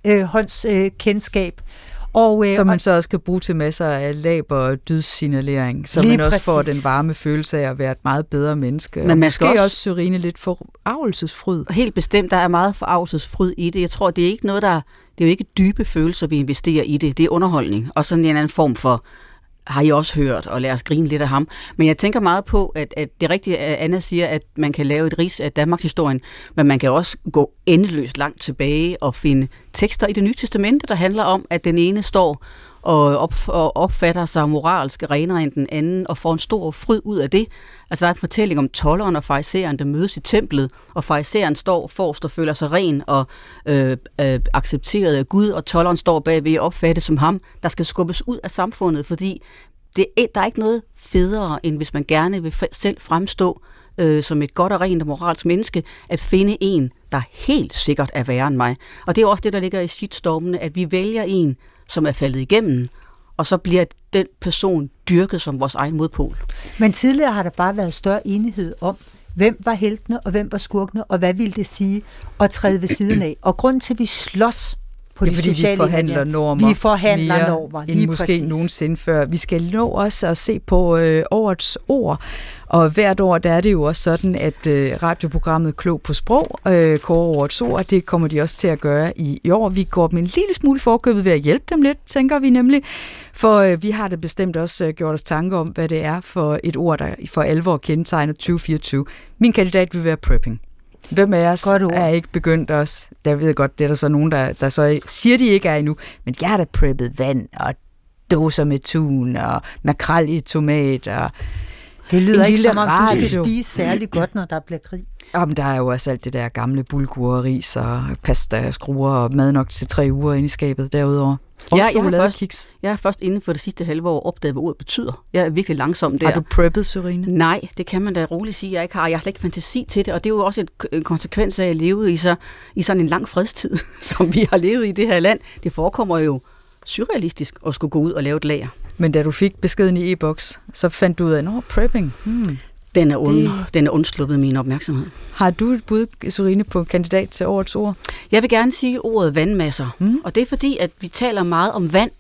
forhåndskendskab. Øh, og, øh, som man så også kan bruge til masser af laber og dydssignalering, så man også præcis. får den varme følelse af at være et meget bedre menneske. Men man skal måske også, Sørine, lidt forargelsesfryd. Helt bestemt, der er meget forargelsesfryd i det. Jeg tror, det er ikke noget, der, det er jo ikke dybe følelser, vi investerer i det. Det er underholdning, og sådan en anden form for, har I også hørt, og lad os grine lidt af ham. Men jeg tænker meget på, at, at det rigtige, at Anna siger, at man kan lave et rids af Danmarks historien, men man kan også gå endeløst langt tilbage og finde tekster i Det Nye Testamente, der handler om, at den ene står og, op, og opfatter sig moralsk renere end den anden, og får en stor fryd ud af det. Altså der er en fortælling om tolderen og farisæeren, der mødes i templet, og farisæeren står forrest og føler sig ren og øh, øh, accepteret af Gud, og tolderen står bagved og opfattes som ham, der skal skubbes ud af samfundet, fordi det er, der er ikke noget federe, end hvis man gerne vil selv fremstå øh, som et godt og rent og moralsk menneske, at finde en, der helt sikkert er værre end mig. Og det er også det, der ligger i shitstormene, at vi vælger en, som er faldet igennem, og så bliver den person dyrket som vores egen modpol. Men tidligere har der bare været større enighed om, hvem var heltene, og hvem var skurkene, og hvad ville det sige at træde ved siden af. Og grunden til, at vi slås på det er, de fordi sociale vi forhandler medier, normer, vi forhandler mere normer, end måske præcis. nogensinde før. Vi skal nå også at se på øh, årets ord, og hvert år der er det jo også sådan, at øh, radioprogrammet Klog på Sprog øh, kårer årets ord, og det kommer de også til at gøre i, i år. Vi går dem en lille smule forkøbet ved at hjælpe dem lidt, tænker vi nemlig, for øh, vi har det bestemt også øh, gjort os tanker om, hvad det er for et ord, der for alvor kendetegner tyve fireogtyve. Min kandidat vil være prepping. Hvem af os er ikke begyndt også? Der ved jeg godt, det er der så nogen, der, der så siger, de ikke er endnu, men jeg har da preppet vand og dåser med tun og makrel i tomat og det lyder ikke som om, du skal spise særlig godt, når der bliver krig. Jamen, der er jo også alt det der gamle bulgur og ris og pasta og skruer og mad nok til tre uger inde i skabet derudover. Ja, jeg, har først, jeg har først inden for det sidste halve år opdaget, hvad ordet betyder. Jeg er virkelig langsom der. Har du preppet, Sørine? Nej, det kan man da roligt sige, jeg ikke har. Jeg har slet ikke fantasi til det, og det er jo også et, en konsekvens af at leve i, så, i sådan en lang fredstid, som vi har levet i det her land. Det forekommer jo surrealistisk at skulle gå ud og lave et lager. Men da du fik beskeden i e-boks, så fandt du ud af, nå, prepping. Hmm. Den er, und, det... den er undsluppet min opmærksomhed. Har du et bud, Sørine, på kandidat til årets ord? Jeg vil gerne sige ordet vandmasser, mm. og det er fordi, at vi taler meget om vand,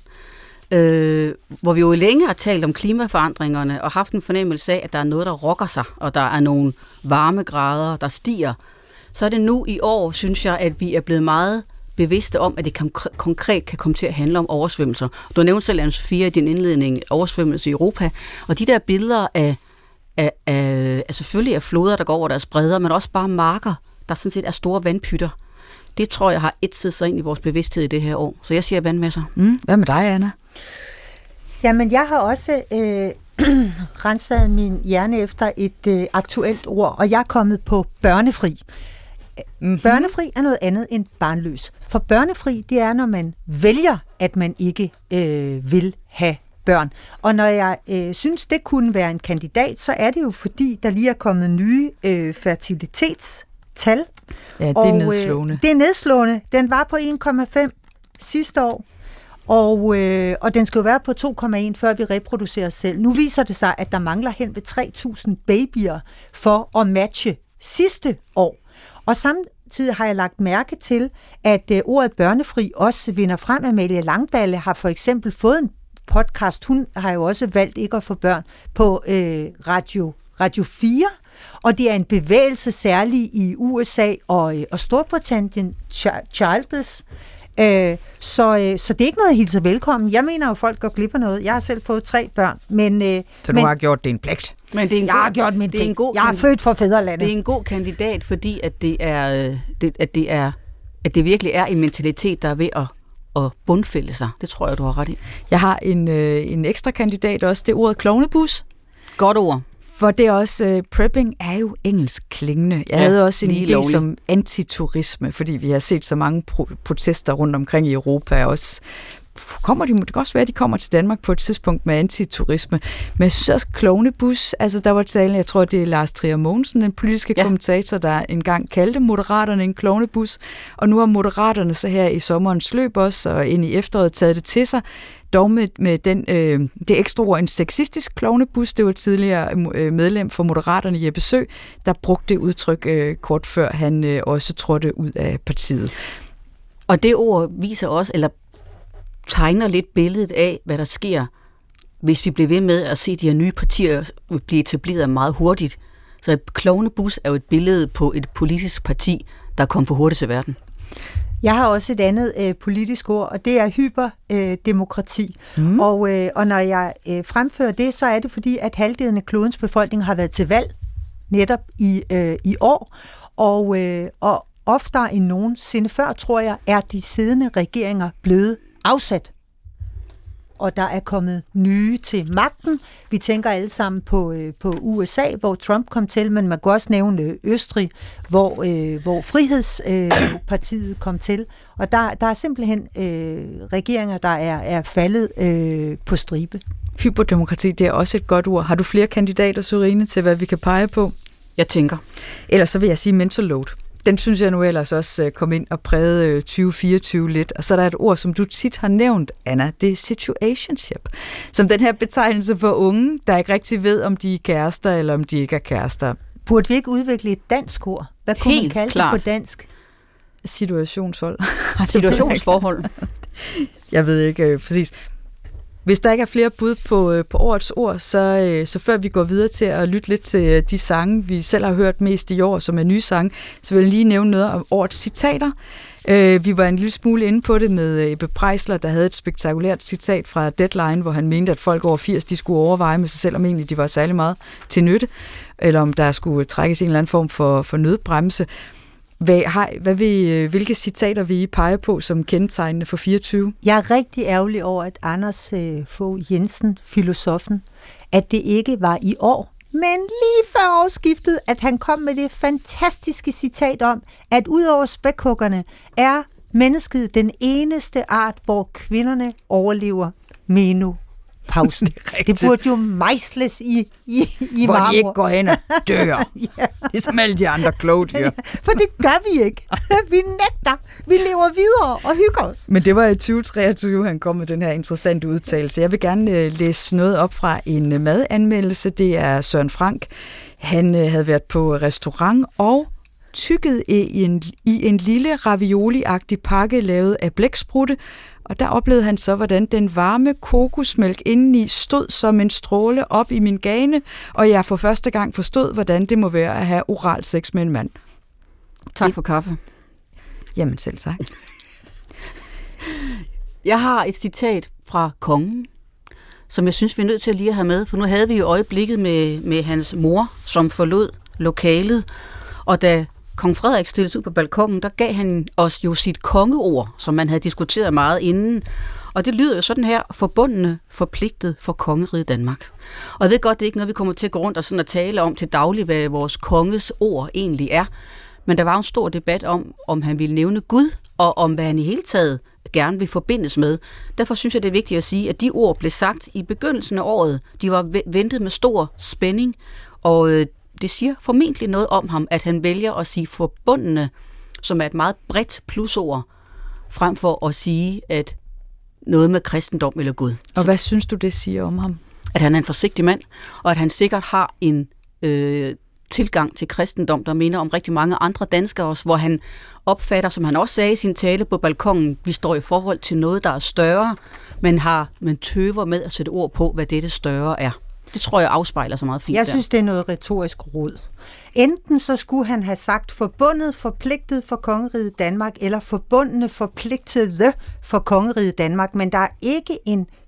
øh, hvor vi jo længe har talt om klimaforandringerne og haft en fornemmelse af, at der er noget, der rokker sig, og der er nogle varmegrader, der stiger. Så er det nu i år, synes jeg, at vi er blevet meget bevidste om, at det konkret kan komme til at handle om oversvømmelser. Du har nævnt selv, Anne-Sophia, i din indledning, oversvømmelse i Europa, og de der billeder af Af, af, af selvfølgelig af floder, der går over deres bredder, men også bare marker, der sådan set er store vandpytter. Det tror jeg har ætset sig ind i vores bevidsthed i det her år. Så jeg siger vandmasser. Mm. Hvad med dig, Anna? Jamen, jeg har også øh, renset min hjerne efter et øh, aktuelt ord, og jeg er kommet på børnefri. Mm-hmm. Børnefri er noget andet end barnløs. For børnefri, det er, når man vælger, at man ikke øh, vil have børn. Og når jeg øh, synes, det kunne være en kandidat, så er det jo fordi, der lige er kommet nye øh, fertilitetstal. Ja, det er nedslående. Øh, det er nedslående. Den var på en komma fem sidste år, og, øh, og den skal jo være på to komma en, før vi reproducerer os selv. Nu viser det sig, at der mangler hen ved tre tusind babyer for at matche sidste år. Og samtidig har jeg lagt mærke til, at øh, ordet børnefri også vinder frem. Amalie Langballe har for eksempel fået en podcast. Hun har jo også valgt ikke at få børn på øh, Radio, Radio fire, og det er en bevægelse særligt i U S A og, øh, og Storbritannien, Childless. Øh, så, øh, så det er ikke noget, jeg hilser velkommen. Jeg mener jo, folk går glip af noget. Jeg har selv fået tre børn, men... Øh, så du men, har gjort det en pligt? Men det er en jeg god, har gjort min det er en god Jeg er født for fædrelandet. Det er en god kandidat, fordi at det er, det, at det er at det virkelig er en mentalitet, der er ved at, at bundfælde sig. Det tror jeg, du har ret i. Jeg har en, øh, en ekstra kandidat også, det er ordet klovnebus. Godt ord. For det er også, uh, prepping er jo engelsk klingende. Jeg ja, havde også en idé lovlig. Som antiturisme, fordi vi har set så mange pro- protester rundt omkring i Europa også. Kommer de, det kan også være, at de kommer til Danmark på et tidspunkt med antiturisme. Men jeg synes også, klovnebus, altså der var tale, jeg tror, det er Lars Trier Mogensen, den politiske ja. kommentator, der engang kaldte Moderaterne en klovnebus. Og nu har Moderaterne så her i sommerens løb også, og ind i efteråret taget det til sig. Dog med, med den, øh, det ekstra ord, en sexistisk klovnebus, det var tidligere medlem for Moderaterne, Jeppe Sø, der brugte det udtryk øh, kort før han øh, også trådte ud af partiet. Og det ord viser også, eller tegner lidt billedet af, hvad der sker, hvis vi bliver ved med at se de her nye partier blive etableret meget hurtigt. Så et klovnebus er jo et billede på et politisk parti, der kom for hurtigt til verden. Jeg har også et andet øh, politisk ord, og det er hyperdemokrati. Øh, mm. og, øh, og når jeg øh, fremfører det, så er det fordi, at halvdelen af klodens befolkning har været til valg netop i, øh, i år. Og, øh, og oftere end nogensinde før, tror jeg, er de siddende regeringer blevet afsat. Og der er kommet nye til magten. Vi tænker alle sammen på, øh, på U S A, hvor Trump kom til, men man kan også nævne Østrig, hvor, øh, hvor Frihedspartiet øh, kom til. Og der, der er simpelthen øh, regeringer, der er, er faldet øh, på stribe. Hyperdemokrati, det er også et godt ord. Har du flere kandidater, Sørine, til hvad vi kan pege på? Jeg tænker. Ellers så vil jeg sige mental load. Den synes jeg nu ellers også kom ind og prægede tyve fireogtyve lidt. Og så er der et ord, som du tit har nævnt, Anna, det er situationship. Som den her betegnelse for unge, der ikke rigtig ved, om de er kærester, eller om de ikke er kærester. Burde vi ikke udvikle et dansk ord? Hvad kunne Helt man kalde klart. det på dansk? Situationshold. Situationsforhold. Jeg ved ikke øh, præcis. Hvis der ikke er flere bud på, på årets ord, så, så før vi går videre til at lytte lidt til de sange, vi selv har hørt mest i år, som er nye sange, så vil jeg lige nævne noget om årets citater. Vi var en lille smule inde på det med Ebbe Preisler, der havde et spektakulært citat fra Deadline, hvor han mente, at folk over firs de skulle overveje med sig selv, om egentlig de var særlig meget til nytte, eller om der skulle trækkes en eller anden form for, for nødbremse. Hvad, har, hvad vil, hvilke citater vil I pege på som kendetegnende for fireogtyve? Jeg er rigtig ærgerlig over, at Anders øh, Fogh Jensen, filosofen, at det ikke var i år, men lige før årsskiftet, at han kom med det fantastiske citat om, at udover spækhuggerne er mennesket den eneste art, hvor kvinderne overlever menopausen. Det, det burde jo mejsles i, i, i hvor marmor. Hvor de ikke går hen og dør. Ja. Ligesom alle de andre kloge dyr. Ja, for det gør vi ikke. Vi nægter. Vi lever videre og hygger os. Men det var i tyve treogtyve, han kom med den her interessante udtalelse. Jeg vil gerne læse noget op fra en madanmeldelse. Det er Søren Frank. Han havde været på restaurant og tykket i en, i en lille ravioli-agtig pakke lavet af blæksprutte. Og der oplevede han så, hvordan den varme kokosmælk indeni stod som en stråle op i min gane, og jeg for første gang forstod, hvordan det må være at have oral sex med en mand. Tak for kaffe. Jamen selv tak. Jeg har et citat fra kongen, som jeg synes, vi er nødt til at lige at have med, for nu havde vi jo øjeblikket med, med hans mor, som forlod lokalet, og da kong Frederik stillede ud på balkongen, der gav han os jo sit kongeord, som man havde diskuteret meget inden. Og det lyder jo sådan her: forbundne, forpligtet for kongeriget Danmark. Og jeg ved godt, det er ikke noget, vi kommer til at gå rundt og, sådan at tale om til daglig, hvad vores konges ord egentlig er. Men der var en stor debat om, om han ville nævne Gud, og om hvad han i hele taget gerne vil forbindes med. Derfor synes jeg, det er vigtigt at sige, at de ord blev sagt i begyndelsen af året. De var ventet med stor spænding, og det siger formentlig noget om ham, at han vælger at sige forbundne, som er et meget bredt plusord, frem for at sige, at noget med kristendom eller Gud. Og hvad synes du, det siger om ham? At han er en forsigtig mand, og at han sikkert har en øh, tilgang til kristendom, der minder om rigtig mange andre danskere også, hvor han opfatter, som han også sagde i sin tale på balkongen, vi står i forhold til noget, der er større, men har man tøver med at sætte ord på, hvad dette større er. Det tror jeg afspejler så meget fint. Jeg der. synes, det er noget retorisk rod. Enten så skulle han have sagt forbundet forpligtet for kongeriget Danmark, eller forbundne forpligtede for kongeriget Danmark, men der er ikke en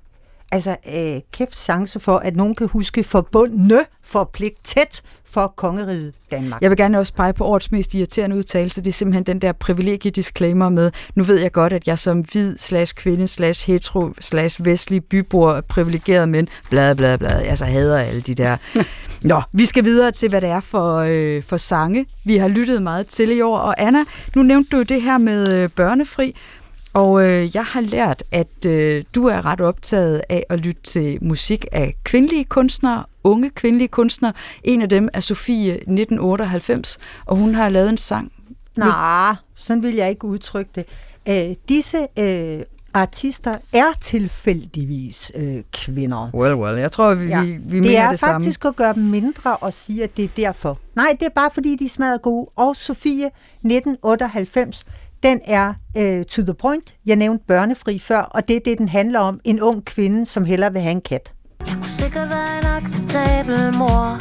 altså øh, kæft chance for, at nogen kan huske forbundne forpligtet for kongeriget Danmark. Jeg vil gerne også pege på årets mest irriterende udtalelse. Det er simpelthen den der privilegiedisclaimer med, nu ved jeg godt, at jeg som hvid slash kvinde slash hetero slash vestlig bybor privilegeret mænd, bla bla bla, altså hader alle de der. Nå, vi skal videre til, hvad det er for, øh, for sange, vi har lyttet meget til i år. Og Anna, nu nævnte du det her med øh, børnefri, og øh, jeg har lært, at øh, du er ret optaget af at lytte til musik af kvindelige kunstnere, unge kvindelige kunstnere. En af dem er Sofie nitten otteoghalvfems, og hun har lavet en sang. Nej, sådan vil jeg ikke udtrykke det. Æh, disse øh, artister er tilfældigvis øh, kvinder. Well, well, jeg tror, vi, ja. vi, vi mener det samme. Det er faktisk at gøre dem mindre og sige, at det er derfor. Nej, det er bare fordi, de smadrer gode. Og Sofie nitten otteoghalvfems, den er øh, to the point. Jeg nævnte børnefri før, og det er det, den handler om. En ung kvinde, som hellere vil have en kat. Jeg kunne sikkert være en acceptabel mor.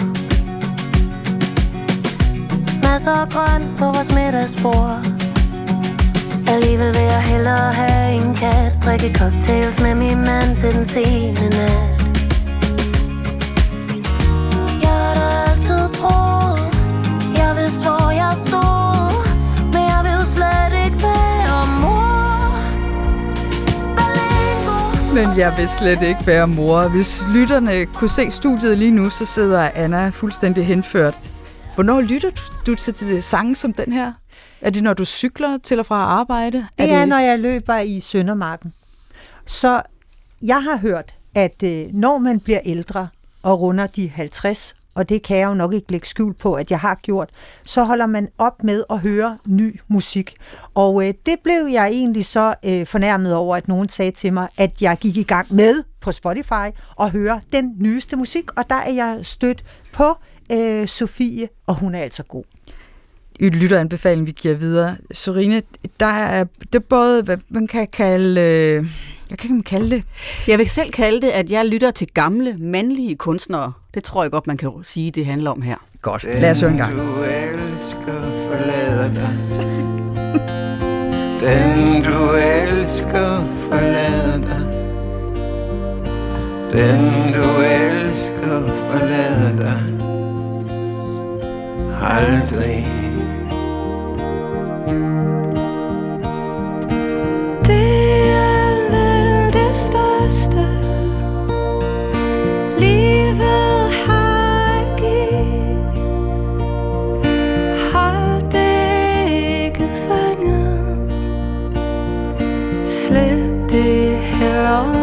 Masser af grønt på vores middagsbord. Alligevel vil jeg hellere have en kat. Drikke cocktails med min mand til den sene nat. Jeg har da altid troet, jeg vidste hvor jeg stod, men jeg vil jo slet ikke være mor. Balingo. Men jeg vil slet ikke være mor. Hvis lytterne kunne se studiet lige nu, så sidder Anna fuldstændig henført. Hvornår lytter du til sange som den her? Er det, når du cykler til og fra arbejde? Det er, er, det... når jeg løber i Søndermarken. Så jeg har hørt, at øh, når man bliver ældre og runder de halvtreds, og det kan jeg jo nok ikke lægge skjul på, at jeg har gjort, så holder man op med at høre ny musik. Og øh, det blev jeg egentlig så øh, fornærmet over, at nogen sagde til mig, at jeg gik i gang med på Spotify og høre den nyeste musik, og der er jeg stødt på øh, Sofie, og hun er altså god. Et lytteranbefaling, vi giver videre. Sorine, der er det er både, hvad man kan kalde, øh, hvad kan man kalde det? Jeg vil selv kalde det, at jeg lytter til gamle, mandlige kunstnere. Det tror jeg godt, man kan sige, det handler om her. Godt, lad os høre en gang. Du elsker forlader dig. Den du elsker forlader dig. Den du elsker forlader dig. Aldrig. Det er vel det største livet har givet. Hold det ikke fanget. Slip det heller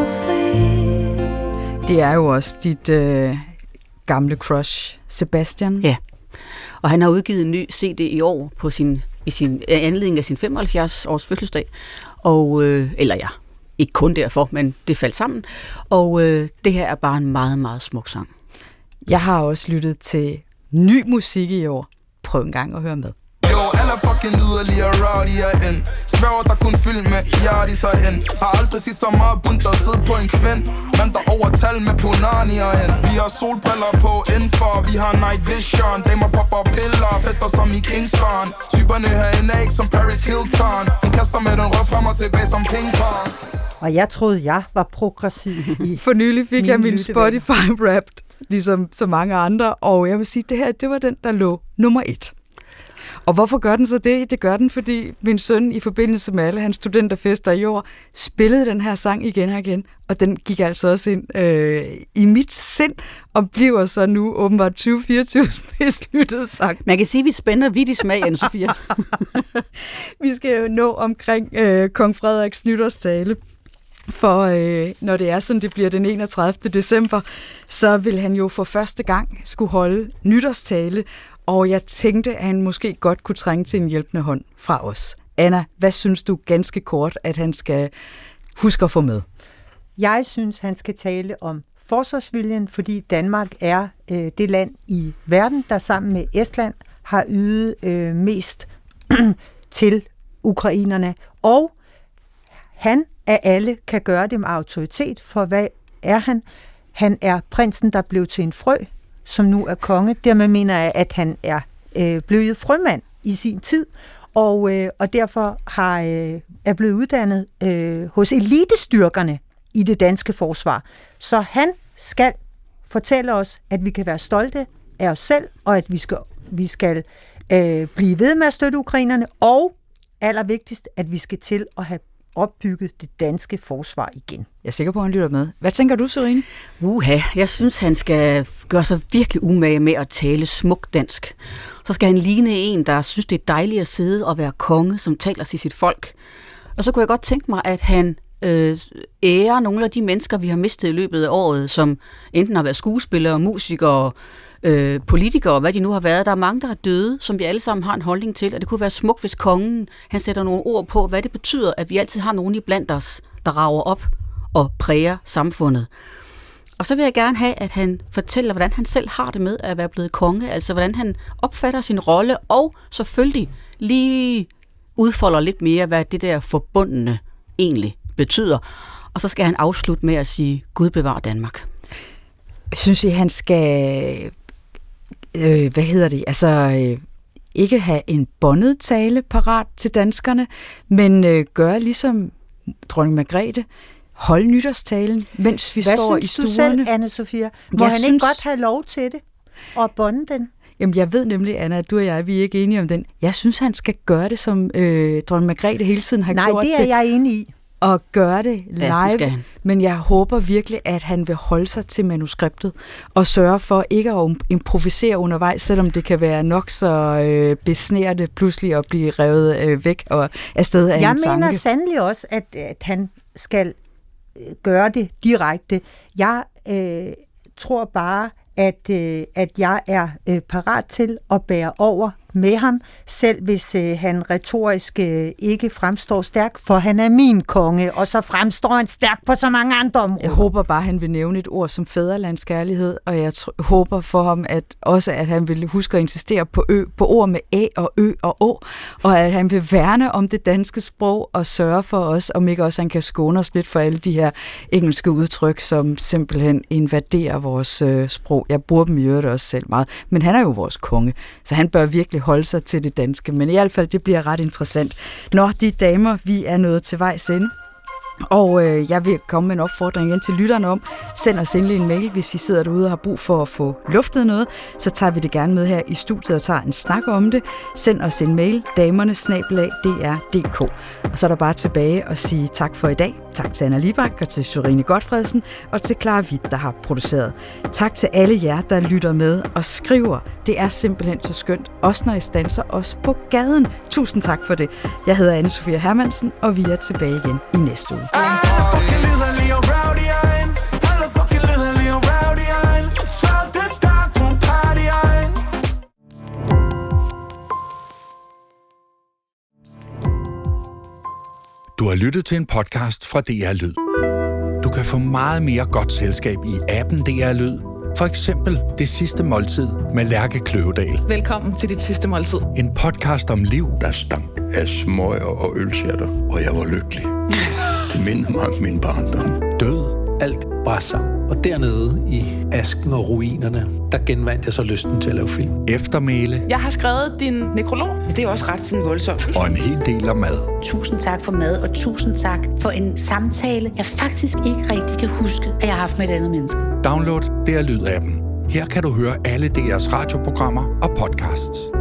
fri. Det er jo også dit øh, gamle crush, Sebastian. Ja, og han har udgivet en ny C D i år på sin, i sin anledning af sin femoghalvfjerds års fødselsdag. Og, øh, eller ja, ikke kun derfor, men det faldt sammen. Og øh, det her er bare en meget, meget smuk sang. Jeg har også lyttet til ny musik i år. Prøv en gang at høre med. Jo, alle fucking yderligere rowdyere end Sværger der kun fyldt med hjertiser hen. Har aldrig set så meget bunt at sidde på en kvind. Men der overtal med punanier end. Vi har solbriller på indenfor. Vi har night vision. Damer popper piller. Fester som i Kingston. Typerne herinde er ikke som Paris Hilton. Hun kaster med den rød frem og tilbage som pingpong. Og jeg troede, jeg var progressiv. For nylig fik jeg min lyttevenner. Spotify Wrapped, ligesom så mange andre. Og jeg vil sige, det her, det var den, der lå nummer et. Og hvorfor gør den så det? Det gør den, fordi min søn i forbindelse med alle hans studenterfester i år spillede den her sang igen og igen, og den gik altså også ind øh, i mit sind og bliver så nu åbenbart tyve fireogtyve mest lyttede sang. Man kan sige, at vi spænder vidt i smag, Anne-Sophia. Vi skal jo nå omkring øh, kong Frederiks nytårstale. For øh, når det er sådan, det bliver den enogtredivte december, så vil han jo for første gang skulle holde nytårstale, og jeg tænkte, at han måske godt kunne trænge til en hjælpende hånd fra os. Anna, hvad synes du ganske kort, at han skal huske at få med? Jeg synes, han skal tale om forsvarsviljen, fordi Danmark er øh, det land i verden, der sammen med Estland har ydet øh, mest til ukrainerne. Og han af alle kan gøre det med autoritet, for hvad er han? Han er prinsen, der blev til en frø, som nu er konge. Dermed mener jeg, at han er øh, blevet frømand i sin tid, og, øh, og derfor har, øh, er blevet uddannet øh, hos elitestyrkerne i det danske forsvar. Så han skal fortælle os, at vi kan være stolte af os selv, og at vi skal, vi skal øh, blive ved med at støtte ukrainerne, og allervigtigst, at vi skal til at have opbygget det danske forsvar igen. Jeg er sikker på, at han lytter med. Hvad tænker du, Sørine? Uha, jeg synes, han skal gøre sig virkelig umage med at tale smukt dansk. Så skal han ligne en, der synes, det er dejligt at sidde og være konge, som taler til sit folk. Og så kunne jeg godt tænke mig, at han øh, ærer nogle af de mennesker, vi har mistet i løbet af året, som enten har været skuespillere, musikere, øh, politikere, hvad de nu har været. Der er mange, der er døde, som vi alle sammen har en holdning til, og det kunne være smukt, hvis kongen han sætter nogle ord på, hvad det betyder, at vi altid har nogen i blandt os, der rager op og præger samfundet. Og så vil jeg gerne have, at han fortæller, hvordan han selv har det med at være blevet konge, altså hvordan han opfatter sin rolle, og selvfølgelig lige udfolder lidt mere, hvad det der forbundne egentlig betyder. Og så skal han afslutte med at sige, Gud bevar Danmark. Synes I, han skal, øh, hvad hedder det, altså øh, ikke have en båndet tale parat til danskerne, men øh, gøre ligesom dronning Margrethe, holde nytårstalen, mens vi Hvad står i stuerne. Hvad synes du selv, Anne-Sophia? Må jeg han synes, ikke godt have lov til det? Og bånde den? Jamen, jeg ved nemlig, Anna, at du og jeg, vi er ikke enige om den. Jeg synes, han skal gøre det, som øh, dronning Margrethe hele tiden har Nej, gjort det. Nej, det er jeg enig i. Og gøre det live, ja, men jeg håber virkelig, at han vil holde sig til manuskriptet og sørge for ikke at improvisere undervejs, selvom det kan være nok så øh, besnærende pludselig at blive revet øh, væk og afsted af jeg en tanke. Jeg mener sandelig også, at, at han skal gøre det direkte. Jeg øh, tror bare, at, øh, at jeg er øh, parat til at bære over med ham, selv hvis øh, han retorisk øh, ikke fremstår stærk, for han er min konge, og så fremstår han stærk på så mange andre områder. Jeg håber bare, at han vil nævne et ord som fædrelandskærlighed, og jeg tr- håber for ham at også, at han vil huske at insistere på, ø, på ord med æ og ø og å, og at han vil værne om det danske sprog og sørge for os, om ikke også han kan skåne os lidt for alle de her engelske udtryk, som simpelthen invaderer vores øh, sprog. Jeg bruger dem i øvrigt også selv meget, men han er jo vores konge, så han bør virkelig holde sig til det danske, men i hvert fald, det bliver ret interessant. Nå, de damer, vi er nået til vejs ende, og øh, jeg vil komme med en opfordring igen til lytterne om, send os endelig en mail, hvis I sidder derude og har brug for at få luftet noget, så tager vi det gerne med her i studiet og tager en snak om det. Send os en mail, damerne snabel-a d r punktum d k. Og så er der bare tilbage at sige tak for i dag. Tak til Anna Libak og til Sørine Gotfredsen og til Clara Hvidt, der har produceret. Tak til alle jer, der lytter med og skriver. Det er simpelthen så skønt, også når I standser os på gaden. Tusind tak for det. Jeg hedder Anne-Sophia Hermansen, og vi er tilbage igen i næste uge. Du har lyttet til en podcast fra D R Lyd. Du kan få meget mere godt selskab i appen D R Lyd. For eksempel Det sidste måltid med Lærke Kløvedal. Velkommen til Dit sidste måltid. En podcast om liv, der stank af smøger og ølsjatter, og jeg var lykkelig. Det mindede mig om min barndom. Død. Alt brænder sammen. Og dernede i asken og ruinerne, der genvandt jeg så lysten til at lave film. Eftermæle. Jeg har skrevet din nekrolog. Det er også ret sådan voldsomt. Og en hel del af mad. Tusind tak for mad, og tusind tak for en samtale, jeg faktisk ikke rigtig kan huske, at jeg har haft med et andet menneske. Download D R Lyd-appen. Her kan du høre alle D R's radioprogrammer og podcasts.